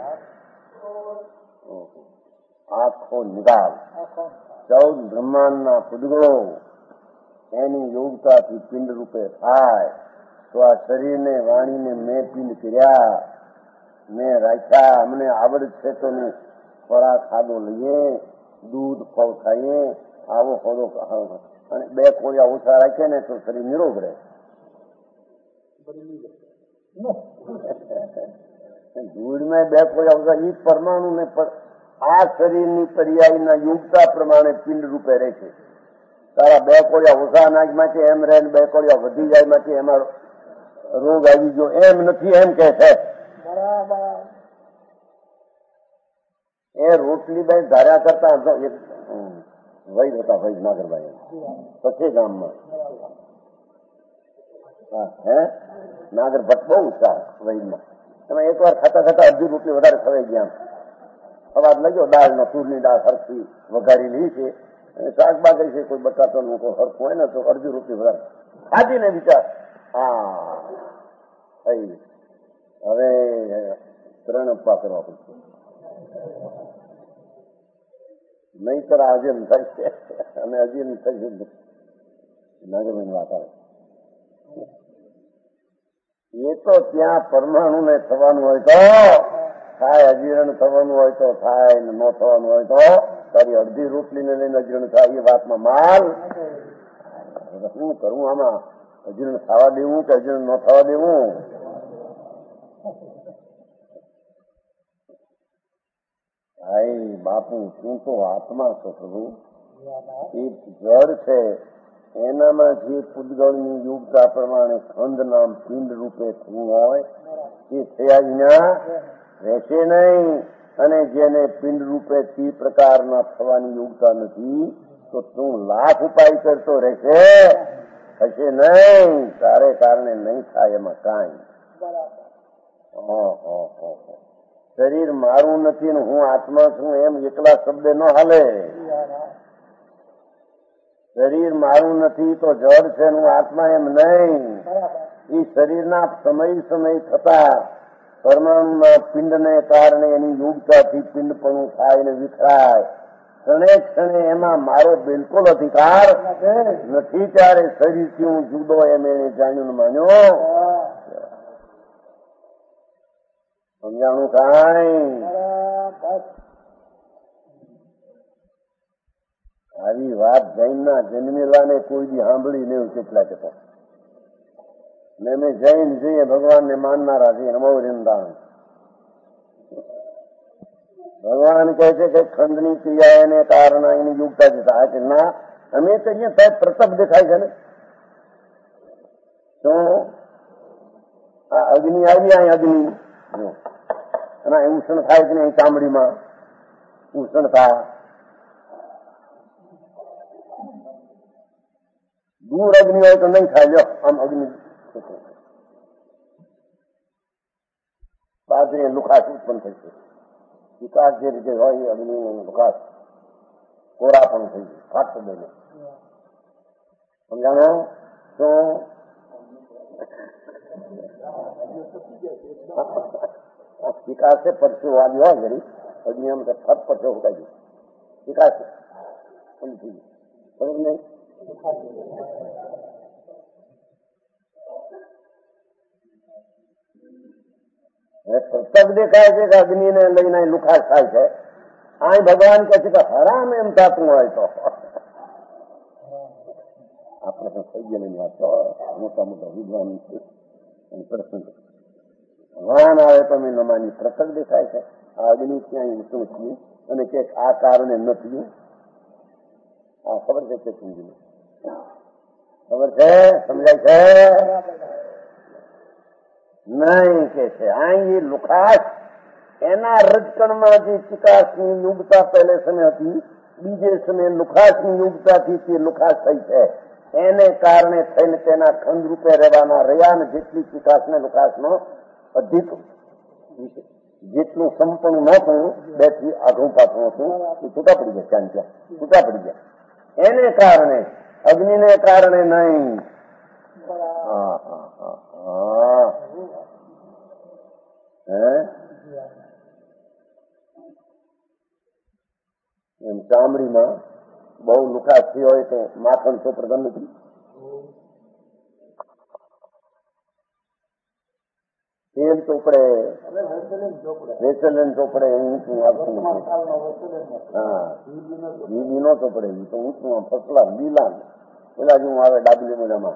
આખો નિકાલ 14 બ્રહ્માંડના પૂતગળો એની યોગતાથી પિંડ રૂપે થાય. તો આ શરીરને વાણીને મેં પિંડ કર્યા, મેં રાખ્યા. અમને આવડ છે તો ખોરાક ખાધો લઈએ, દૂધ ફળ ખાઈએ, આવો ફળો અને 2 કોળિયા ઓછા રાખે ને તો શરીર નિરોગ રહે. દૂધમાં 2 કોળિયા ઓછા એ પરમાણુ ને આ શરીરની પર્યાયના યોગતા પ્રમાણે પિંડ રૂપે રહે છે. તારા 2 કોળિયા ઓછા અનાજ માટે એમ રહે, 2 કોળિયા વધી જાય માટે એમાં રોગ આવી ગયો એમ નથી, એમ કે છે. એ રોટલી ભાઈ ધાર્યા કરતા વૈદ હતા, વૈદ નાગરભાઈ પછી ગામમાં નાગર ભટ્ટ બહુ ઉત્સાહ વૈદમાં. તમે એકવાર ખાતા ખાતા અડધી રોટલી વધારે ખવાઈ ગયા. અવાજ લાગ્યો દાળ તુરની દાળ હરખી વઘારેલી છે, અને શાક બાકી છે, કોઈ બટાટો નું કોઈ હરખું હોય ને તો અડધી રોટલી વધારે ખાધી ને વિચાર થઈ. હવે 3 અપ્પા કરવા પડશે, નહીતર આજે થાય છે અને હજી નહીં થઈ છે. નાગરભાઈ વાત આવે એ તો ત્યાં પરમાણુ ને થવાનું હોય તો થાય, અજીર્ણ થવાનું હોય તો થાય, ન થવાનું હોય તો તારી અડધી રોટલી ને લઈને અજીર્ણ થાય. એ વાતમાં માલ શું કરવું? આમાં અજીર્ણ થવા દેવું કે અજીર્ણ ન થવા દેવું? ભાઈ બાપુ, તું તો આત્મા છો પ્રભુ. એક જળ છે, એનામાં જે પૂતગળની યોગતા પ્રમાણે ખંડ નામ પિંડ રૂપે થવું હોય એ થયા વિના રહેશે નહીં. અને જેને પિંડ રૂપે તે પ્રકારના થવાની યોગતા નથી તો તું લાખ ઉપાય કરતો રહેશે, થશે નહીં. તારે કારણે નહીં થાય એમાં કાંઈ. શરીર મારું નથી ને હું આત્મા છું એમ એકલા શબ્દ ન હાલે. શરીર મારું નથી તો જડ છે, હું આત્મા એમ નહીં. એ શરીરના સમય થતા પરમાણુના પિંડને કારણે એની યોગતાથી પિંડ પણ થાય ને વિખરાય. ક્ષણે ક્ષણે એમાં મારો બિલકુલ અધિકાર નથી. ત્યારે શરીરથી હું જુદો એમ એને જાણ્યું માન્યો. સમજાણું કાંઈ? આવી વાત જૈનના જન્મેલાને કોઈ દી સાંભળી નહીં કેટલા જતા. ને અમે જૈન જઈએ ભગવાનને માનનારા છીએ. નમો વૃંદાવન. ભગવાન કહે છે કે ખંડની ક્રિયા એને કારણે એની યોગતા જતા કે ના અમે કહીએ સાહેબ પ્રતાપ દેખાય છે ને. શું આ અગ્નિ આવી, અહીં અગ્નિ અને ઉષ્ણ થાય કે નહીં? ચામડીમાં ઉષ્ણ થાય. દૂર અગ્નિ હોય તો નહીં થાય. લો આમ અગ્નિ બાજરી લુખાશ ઉત્પન્ન થઈ છે. વિકાસ જે રીતે હોય એ અગ્નિ લુખાશ કોરા પણ થઈ ગયું, ફાટતો બને. સમજાણો? શું વિકાસ છે પરસ્યો વાલ્યો ઘડી અગ્નિ એમ ફટ પરસ્યો ઉઠાઈ ગયો વિકાસ સમજ નહીં. પ્રત્યક્ષ દેખાય છે કે અગ્નિને લઈને લુખાશ થાય છે. આ ભગવાન કહે છે કે હરામ એમ થતું હોય તો આપણે તો થઈ ગયેલી વાત મોટા મોટા વિદ્વાન પ્રશ્ન ભગવાન આવે તો મેં ન માની. પ્રત્યક્ષ દેખાય છે આ અગ્નિ ક્યાંય શું થયું અને કે આ કારણે ન થયું. આ ખબર છે કે સમજી ખબર છે સમજાય છે નહીં કે છે. આ લુખાશ એના રજકણમાં જે ચિકાસની યુગતા પહેલે સમય હતી બીજે સમયે લુખાશની યુગતાથી તે લુખાશ થઈ છે. એને કારણે થઈને તેના ખંડ રૂપે રહેવાના રહ્યા ને જેટલી ચિકાસને લુખાશનો અધિક જેટલું સંપન્ન નહોતું બેથી આઘું પાછું હતું એ છૂટા પડી ગયા. ત્યાં ત્યાં છૂટા પડી ગયા. એને કારણે અગ્નિને કારણે નહીં. એમ ચામડીમાં બહુ લુખાશ થઈ હોય તો માખણ ચોપડતા નથી. તેલ ચોપડે વેસલિન ચોપડે ઊંચું આવતું નથી. હા ઘી નો ચોપડે તો ઊંચું ફસલા લીલા પેલા જેવું આવે ડાબલી મજામાં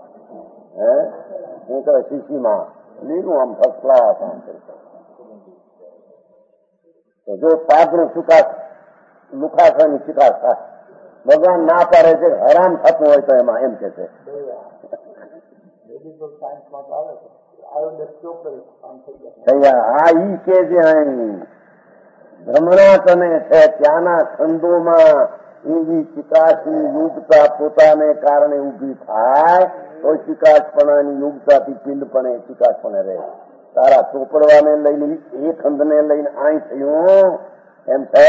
હું કહે શીશીમાં લીલું આમ ફસલા કામ કરી. જો પાકનું ચુકાશ લુખાશની ચિકાસ થાય ભગવાન ના પાડે છે હરામ થતું હોય તો એમાં એમ કે છે આ ઈ કે છે ભ્રમણા કને છે ત્યાંના ખંડોમાં એવી ચિકાસની યુગતા પોતાને કારણે ઉભી થાય તો ચિકાસપણાની યુગતાથી પિંડપણે ચિકાસપણે રહે. તારા ચોપડવાને લઈને એ ખંડને લઈને આઈ થયું એમ છે.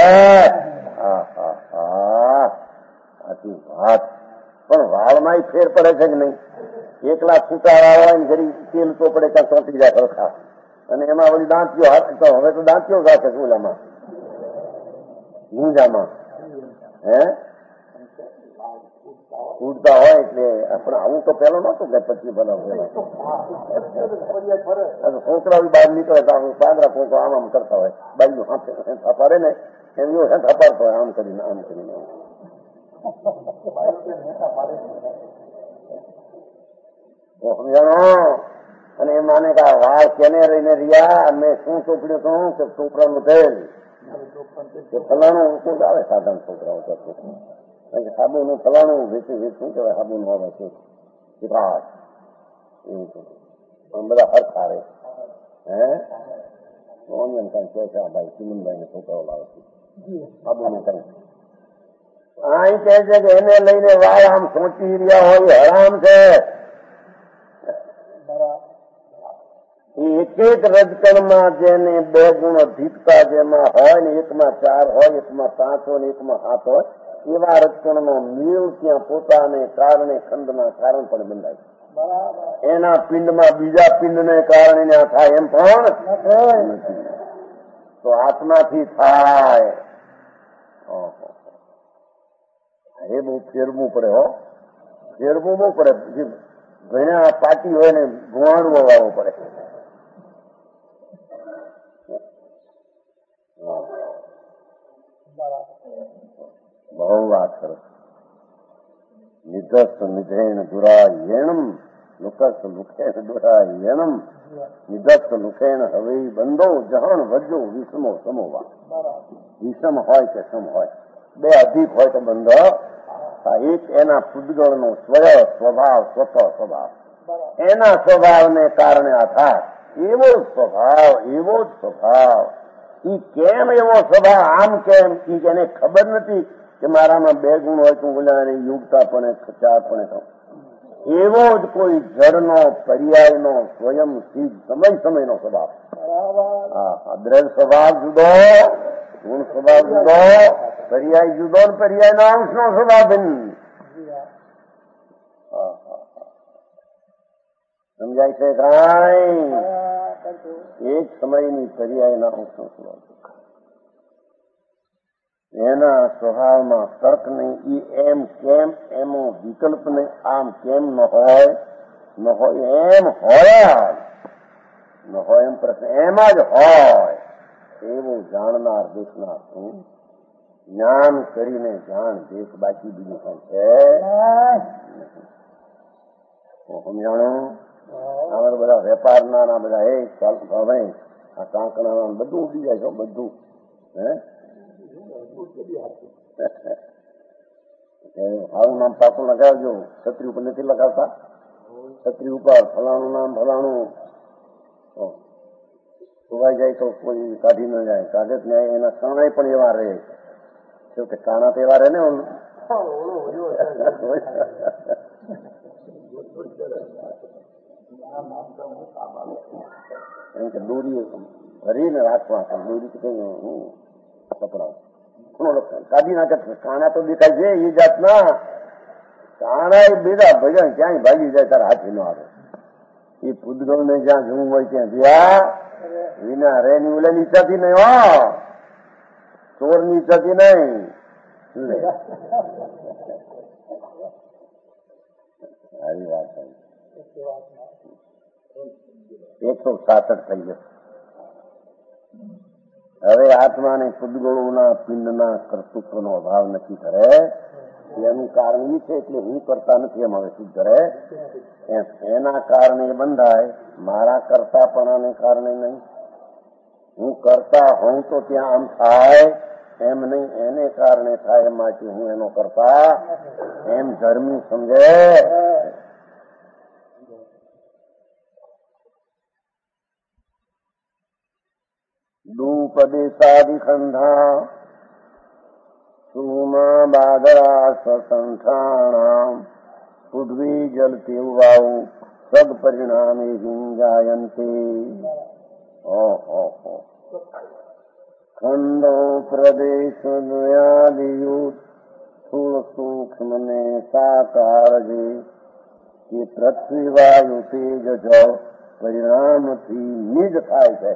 આથી વાત પણ વાળમાં ફેર પડે છે કે નહીં. એકલા છૂટા વાળ હોય ને ઘડી તેલ ચોપડે ત્યાં ચોંટી જાય સરખા અને એમાં વળી દાંતીઓ હાથ તો હવે તો દાંતીઓ રાખે છે ઓલામાં ગુંજામાં ઉડતા હોય એટલે આપણે આવું તો પેલો નતું કે પછી બનાવ છોકરા બહાર નીકળે તો પાંદરા છોકરા આમ આમ કરતા હોય બાજુ હેઠા પાડે ને એમ એવો હેઠા પાડતો હોય આમ કરીને સમજાણો. અને એ માને કે આ વાળ કેને રહીને રહ્યા મેં શું ચોપડ્યું હતું કે છોકરાનું તેલ ફલાણું શું આવે સાધારણ છોકરાઓ કારણ કે સાબુનું ફલાણું શું કહેવાય સાબુનું આવે છે વિકાસ એવું પણ બધા હરખા રહે ઓનલાઈન કઈ કહે છે ભાઈ ચિમનભાઈ ને છોકરાઓ લાવે છે સાબુનું કઈ અહીં કહે છે કે એને લઈને વાળ આમ સોચી રહ્યા હોય હરામ છે. એક એક રજકણમાં જેને બે ગુણ અધિકતા જેમાં હોય ને એકમાં 4 હોય એકમાં 5 હોય ને એકમાં 7 હોય એવા રજકણનો મેળ ત્યાં પોતાને કારણે ખંડના કારણ પણ બંધાય. એના પિંડમાં બીજા પિંડને કારણે ના થાય એમ પણ નથી. તો આત્માથી થાય. એ બહુ ફેરવું પડે હો. ફેરવું બહુ પડે. ઘણા પાટી હોય ને ભુવાડવો વાળવો પડે. બહુ વાત સરસ. નિધસ્ત નિધેન દુરાયણમ લુકસ્ત લુખેન દુરાયણમ નિધસ્ત લુખેન હવે બંધો જહણ વજો વિષમો સમોવા. વિષમ હોય કે સમ હોય બે અધિક હોય તો બંધો. એક એના પૂદગળનો સ્વભાવ સ્વભાવ એના સ્વભાવને કારણે આ થાય એવો જ સ્વભાવ. એ કેમ એવો સ્વભાવ આમ કેમ એને ખબર નથી કે મારામાં 2 ગુણ હોય તો બોલાને યુગતા પણ 4 પણ એવો જ કોઈ જળનો પર્યાયનો સ્વયં સિદ્ધ સમયનો સ્વભાવ. દ્રઢ સ્વભાવ જુદો ગુણ સ્વભાવ જુદો પર્યાય જુદો ને પર્યાયના અંશનો સ્વભાવ ભિન્ન. સમજાય સમજાય છે કાંઈ? એક સમયની પર્યાયના અંશો એના સ્વભાવમાં તર્ક નહીં. ઈ એમ કેમ એનો વિકલ્પ નહીં. આમ કેમ ન હોય એમ હોય ન હોય એમ પ્રશ્ન એમાં જ હોય એવું જાણનાર દેખનાર છું. જ્ઞાન કરીને જાણ દેખ, બાકી બીજું કઈ છે સમજાણું? આમાં બધા વેપારના બધા એ હવે આ કાંકણા બધું ઉડી જાય છે બધું. હારું નામ પાકું લગાવજો. છત્રી ઉપર નથી લગાવતા? છત્રી ઉપર ફલાણું નામ ફલાણું સુવાઈ જાય તો કોઈ કાઢી ન જાય. કાઢે જ નહીં. એના કાણા પણ એવા રહે કે કાણા તો એવા રહે ને એમ કે દોરી ભરીને રાખવા. દોરી કઈ કપડા કાઢી નાખે. કાણા તો દેખાય છે એ જાતના. કાણા એ બીજા ભજન ક્યાંય ભાગી જાય તારા હાથી નો આવે. એ પૂતગલ ને જ્યાં જવું હોય ત્યાં જ્યાં વિના રે ની ઓલે નીચાથી નહીં હો, ચોર નીચાથી નહીં. સારી વાત 166 થઈ ગયો. હવે આત્માને પૂતગળોના પિંડના કર્તૃત્વનો અભાવ નક્કી કરે. એનું કારણ એ છે એટલે હું કરતા નથી એમ હવે શું કરે એના કારણે બંધાય. મારા કરતાપણાને કારણે નહીં. હું કરતા હોઉં તો ત્યાં આમ થાય એમ નહીં, એને કારણે થાય. એમાંથી હું એનો કરતા એમ ધર્મી સમજે. દૂપદેશાદિખંધા સુમા બાદરા સ્વસંઠાણામ પૃથ્વી જલતી વાવ સદ પરિણામે હિંજાયંતે. ખંડો પ્રદેશ દ્વયાદિયુત સ્થૂળ સૂક્ષ્મ ને સાકાર જે કે પૃથ્વી વાયુ તેજ જળ પરિણામથી નિજ થાય છે.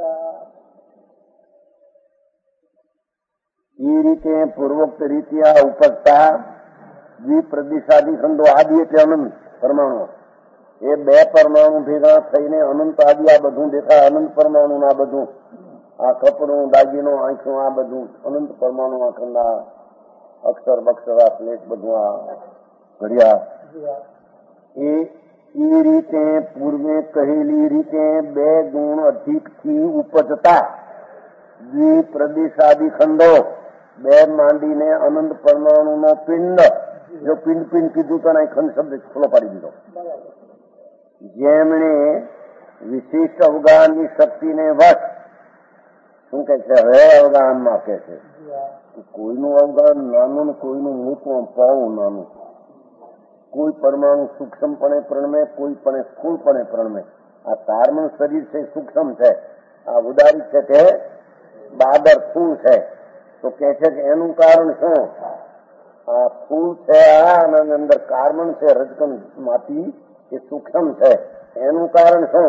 એ રીતે પૂર્વોક્ત રીતે આ ઉપજતા દ્વિપ્રદેશાદી ખંડો આદિ એટલે અનંત પરમાણુ. એ બે પરમાણુ ભેગા થઈને અનંત આદિ આ બધું દેખાય. અનંત પરમાણુ આ બધું આ કપડું દાગીનો આંખું આ બધું અનંત પરમાણુ આ ખંડા અક્ષર બક્ષર આ પ્લેટ બધું આ ઘડિયા એ રીતે પૂર્વે કહેલી રીતે બે ગુણ અધિક થી ઉપજતા દ્વિપ્રદેશાદી ખંડો બે માંડીને અનંત પરમાણુ નો પિંડ. જો પિંડ પિંડ કીધું તો ખંડ શબ્દ ખુલ્લો પાડી દીધો. જેમણે વિશિષ્ટ અવગાહનની શક્તિને વશ શું કે છે હવે અવગાહનમાં કે છે કોઈનું અવગાહન નાનું ને કોઈનું મોટું પાવું નાનું. કોઈ પરમાણુ સૂક્ષ્મપણે પ્રણમે, કોઈ પણ સ્થૂળપણે પ્રણમે. આ તારમણ શરીર છે સૂક્ષ્મ છે, આ ઉદારી છે તે બાદર સ્થૂળ છે. તો કે છે કે એનું કારણ શું? આ સ્થૂળ છે આ અંદર કાર્બન છે રજકણ માંથી એ સૂક્ષ્મ છે. એનું કારણ શું?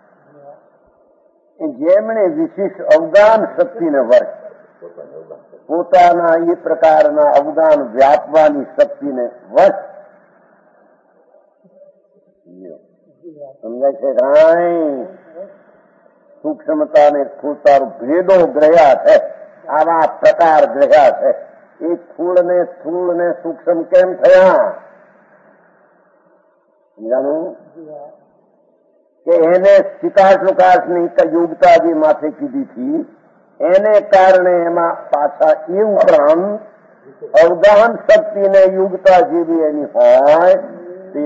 જેમણે વિશિષ્ટ અવગાન શક્તિને વશ પોતાના એ પ્રકારના અવગાન વ્યાપવાની શક્તિને વશ સમજાય છે કાંઈ? સૂક્ષ્મતા ને સ્થૂળતા ભેદો ગ્રહ્યા છે. આવા પ્રકાર ગ્રહ્યા છે. એ સ્થૂળ ને સૂક્ષ્મ કેમ થયા? સમજાનું કે એને શિકાશ ની યોગતા જે માથે કીધી હતી એને કારણે એમાં પાછા એ ઉપરાંત અવગાહન શક્તિ ને યોગતા જેવી એની હોય તે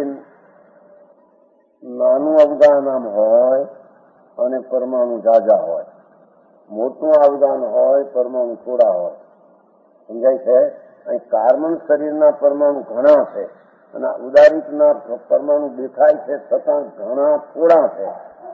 નાનું અવગાહન આમ હોય અને પરમાણુ જાજા હોય. મોટું અવગાહન હોય પરમાણુ થોડા હોય. સમજાય છે? અહીં કાર્બન શરીરના પરમાણુ ઘણા છે અને ઉદારીકના પરમાણુ દેખાય છે છતાં ઘણા થોડા છે.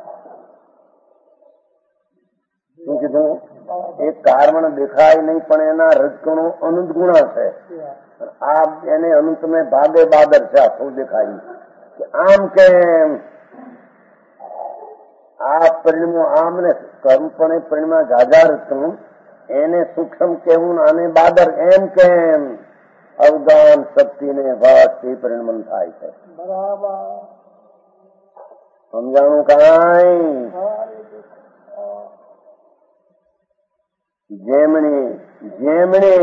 શું કીધું? એક કાર્બન દેખાય નહીં પણ એના રજકણો અનંત ગુણા છે. આ એને અનંત મેં ભાગે બાદર છે. આ થોડું દેખાય આમ કેમ આ પરિણમો આમને કર્મપણે પરિણમાં જાજારતું એને સૂક્ષ્મ કહેવું, આને બાદર એમ કેમ અવગાન શક્તિને વાસથી પરિણમન થાય છે. સમજાણું કાંઈ? જેમણે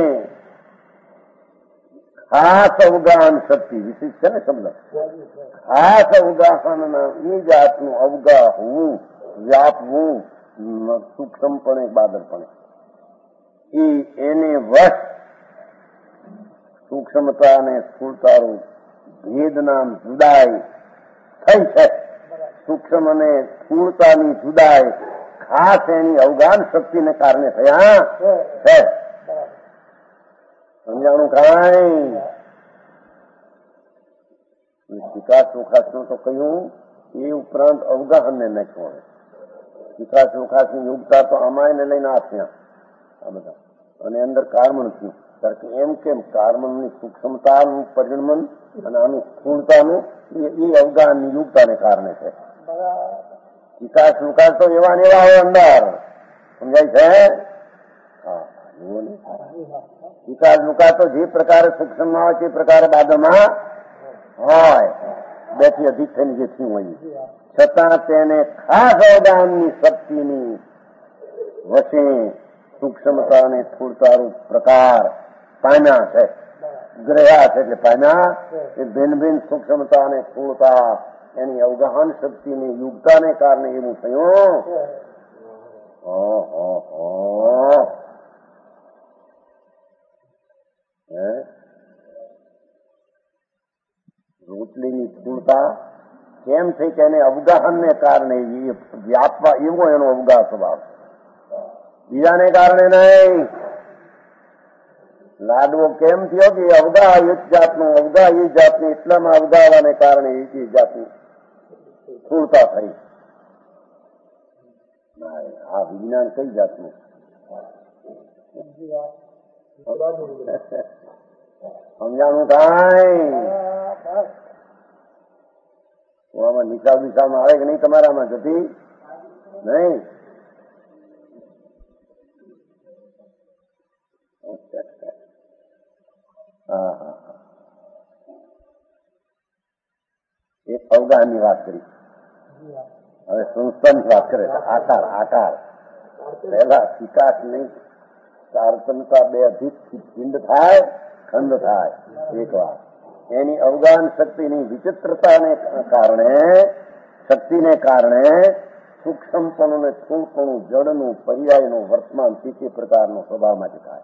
ખાસ અવગાહન શક્તિ વિશેષ છે ને શબ્દ, ખાસ અવગાહનના એ જાતનું અવગાહવું, વ્યાપવું સૂક્ષ્મપણે બાદરપણે એને વશ સૂક્ષ્મતા અને સ્થૂળતાનું ભેદ નામ જુદાઈ થઈ છે. સૂક્ષ્મ અને સ્થૂળતાની જુદાઈ ખાસ એની અવગાન શક્તિને કારણે થયા છે. સમજાણું કાંઈ? વિકાસ ચોખાસનું તો કહ્યું, એ ઉપરાંત અવગાહનને નાખ્યું. વિકાસ ચોખાસની યોગતા તો અમાયને લઈને આપ્યા આ બધા, અને અંદર કાર્મણ થયું. કારણ કે એમ કેમ કાર્મણની સૂક્ષ્મતાનું પરિણમન અને આનું સ્થૂળતાનું એ અવગાહનની યોગતાને કારણે છે. વિકાસ વિકાસ તો એવા ને એવા હોય અંદર, સમજાય છે? હા, એવું નહીં. વિકાસ વિકાસ તો જે પ્રકારે સૂક્ષ્મમાં હોય તે પ્રકારે બાદમાં હોય, બે થી અધિક થઈને જે થયું હોય, છતાં તેને ખાસ અવગાહનની શક્તિની વચ્ચે સૂક્ષ્મતા અને સ્થૂળતારૂપ પ્રકાર પામ્યા છે. ગ્રહ્યા છે એટલે પામ્યા એ ભિન્ન ભિન્ન સૂક્ષ્મતા અને સ્થૂળતા એની અવગાહન શક્તિની યુગતાને કારણે એવું થયું. રોટલીની સ્થૂળતા કેમ થઈ કે એને અવગાહનને કારણે વ્યાપવા એવો એનો અવગાહ સ્વભાવ, બીજાને કારણે નહીં. લાડવો કેમ થયો કે અવગાહ એક જાતનું, અવગાહ એ જાતની, એટલામાં અવગાહવાને કારણે એ જાતની સ્થૂળતા થઈ. આ વિજ્ઞાન કઈ જાતનું? સમજાણું કાંઈ? આમાં નિશાળ બિશાળમાં આવે કે નહીં તમારામાં? જતી નહીં. એક અવગાહનની વાત કરી, હવે સંસ્થાની વાત કરે છે. આકાર આકાર પહેલા વિકાસ નહીં, તારતમ્યતા બે અધિક પિંડ થાય, ખંડ થાય. એક વાર એની અવગાહન શક્તિની વિચિત્રતાને કારણે, શક્તિને કારણે સૂક્ષ્મપણું ને સ્થૂળપણું, જડનું, પર્યાયનું, વર્તમાન તે પ્રકારનો સ્વભાવમાંથી થાય.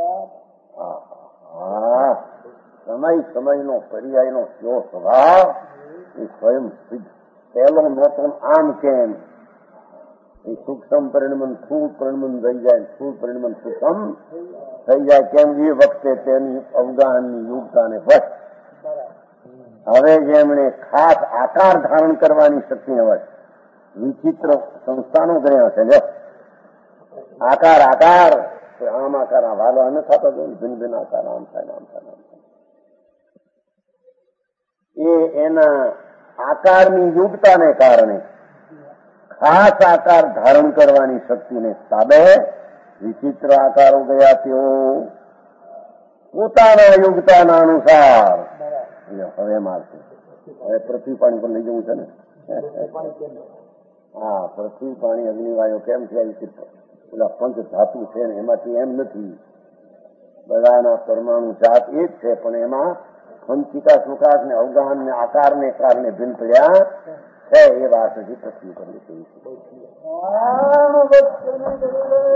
સમયનો પર્યાયનો કયો સ્વભાવ એ સ્વયં સિદ્ધ. પહેલો નહોતો આમ કેમ એ સૂક્ષ્મ પરિણમન સ્થૂળ પરિણમન થઈ જાય, સ્થૂળ પરિણમન સૂક્ષ્મ થઈ જાય કેમ? એ વખતે તેની અવગાહનની યોગતાને વશ હવે જેમણે ખાસ આકાર ધારણ કરવાની શક્તિ વશ વિચિત્ર સંસ્થાનો ગ્રહ છે. જો આકાર આકાર આમ આકાર વાલો ન થતો જો ભિન્ન ભિન્ન આકાર આમ થાય આમ થાય આમ થાય, એ એના આકારની યુગતાને કારણે ખાસ આકાર ધારણ કરવાની શક્તિને સાબે વિચિત્ર આકારો ગયા તેઓ પોતાના યુગતાના અનુસાર. હવે મારશે, હવે પૃથ્વી પાણી પર લઈ જવું છે ને. હા, પૃથ્વી પાણી અગ્નિવાયુ કેમ છે? વિચિત્ર પેલા પંચ ધાતુ છે ને એમાંથી એમ નથી. બધાના પરમાણુ જાત એક છે, પણ એમાં ખંચિકા સુકાશ ને અવગાહન ને આકારને કારણે ભિન્ન પડ્યા છે. એ વાત હજી પૃથ્વી પર લીધી છે.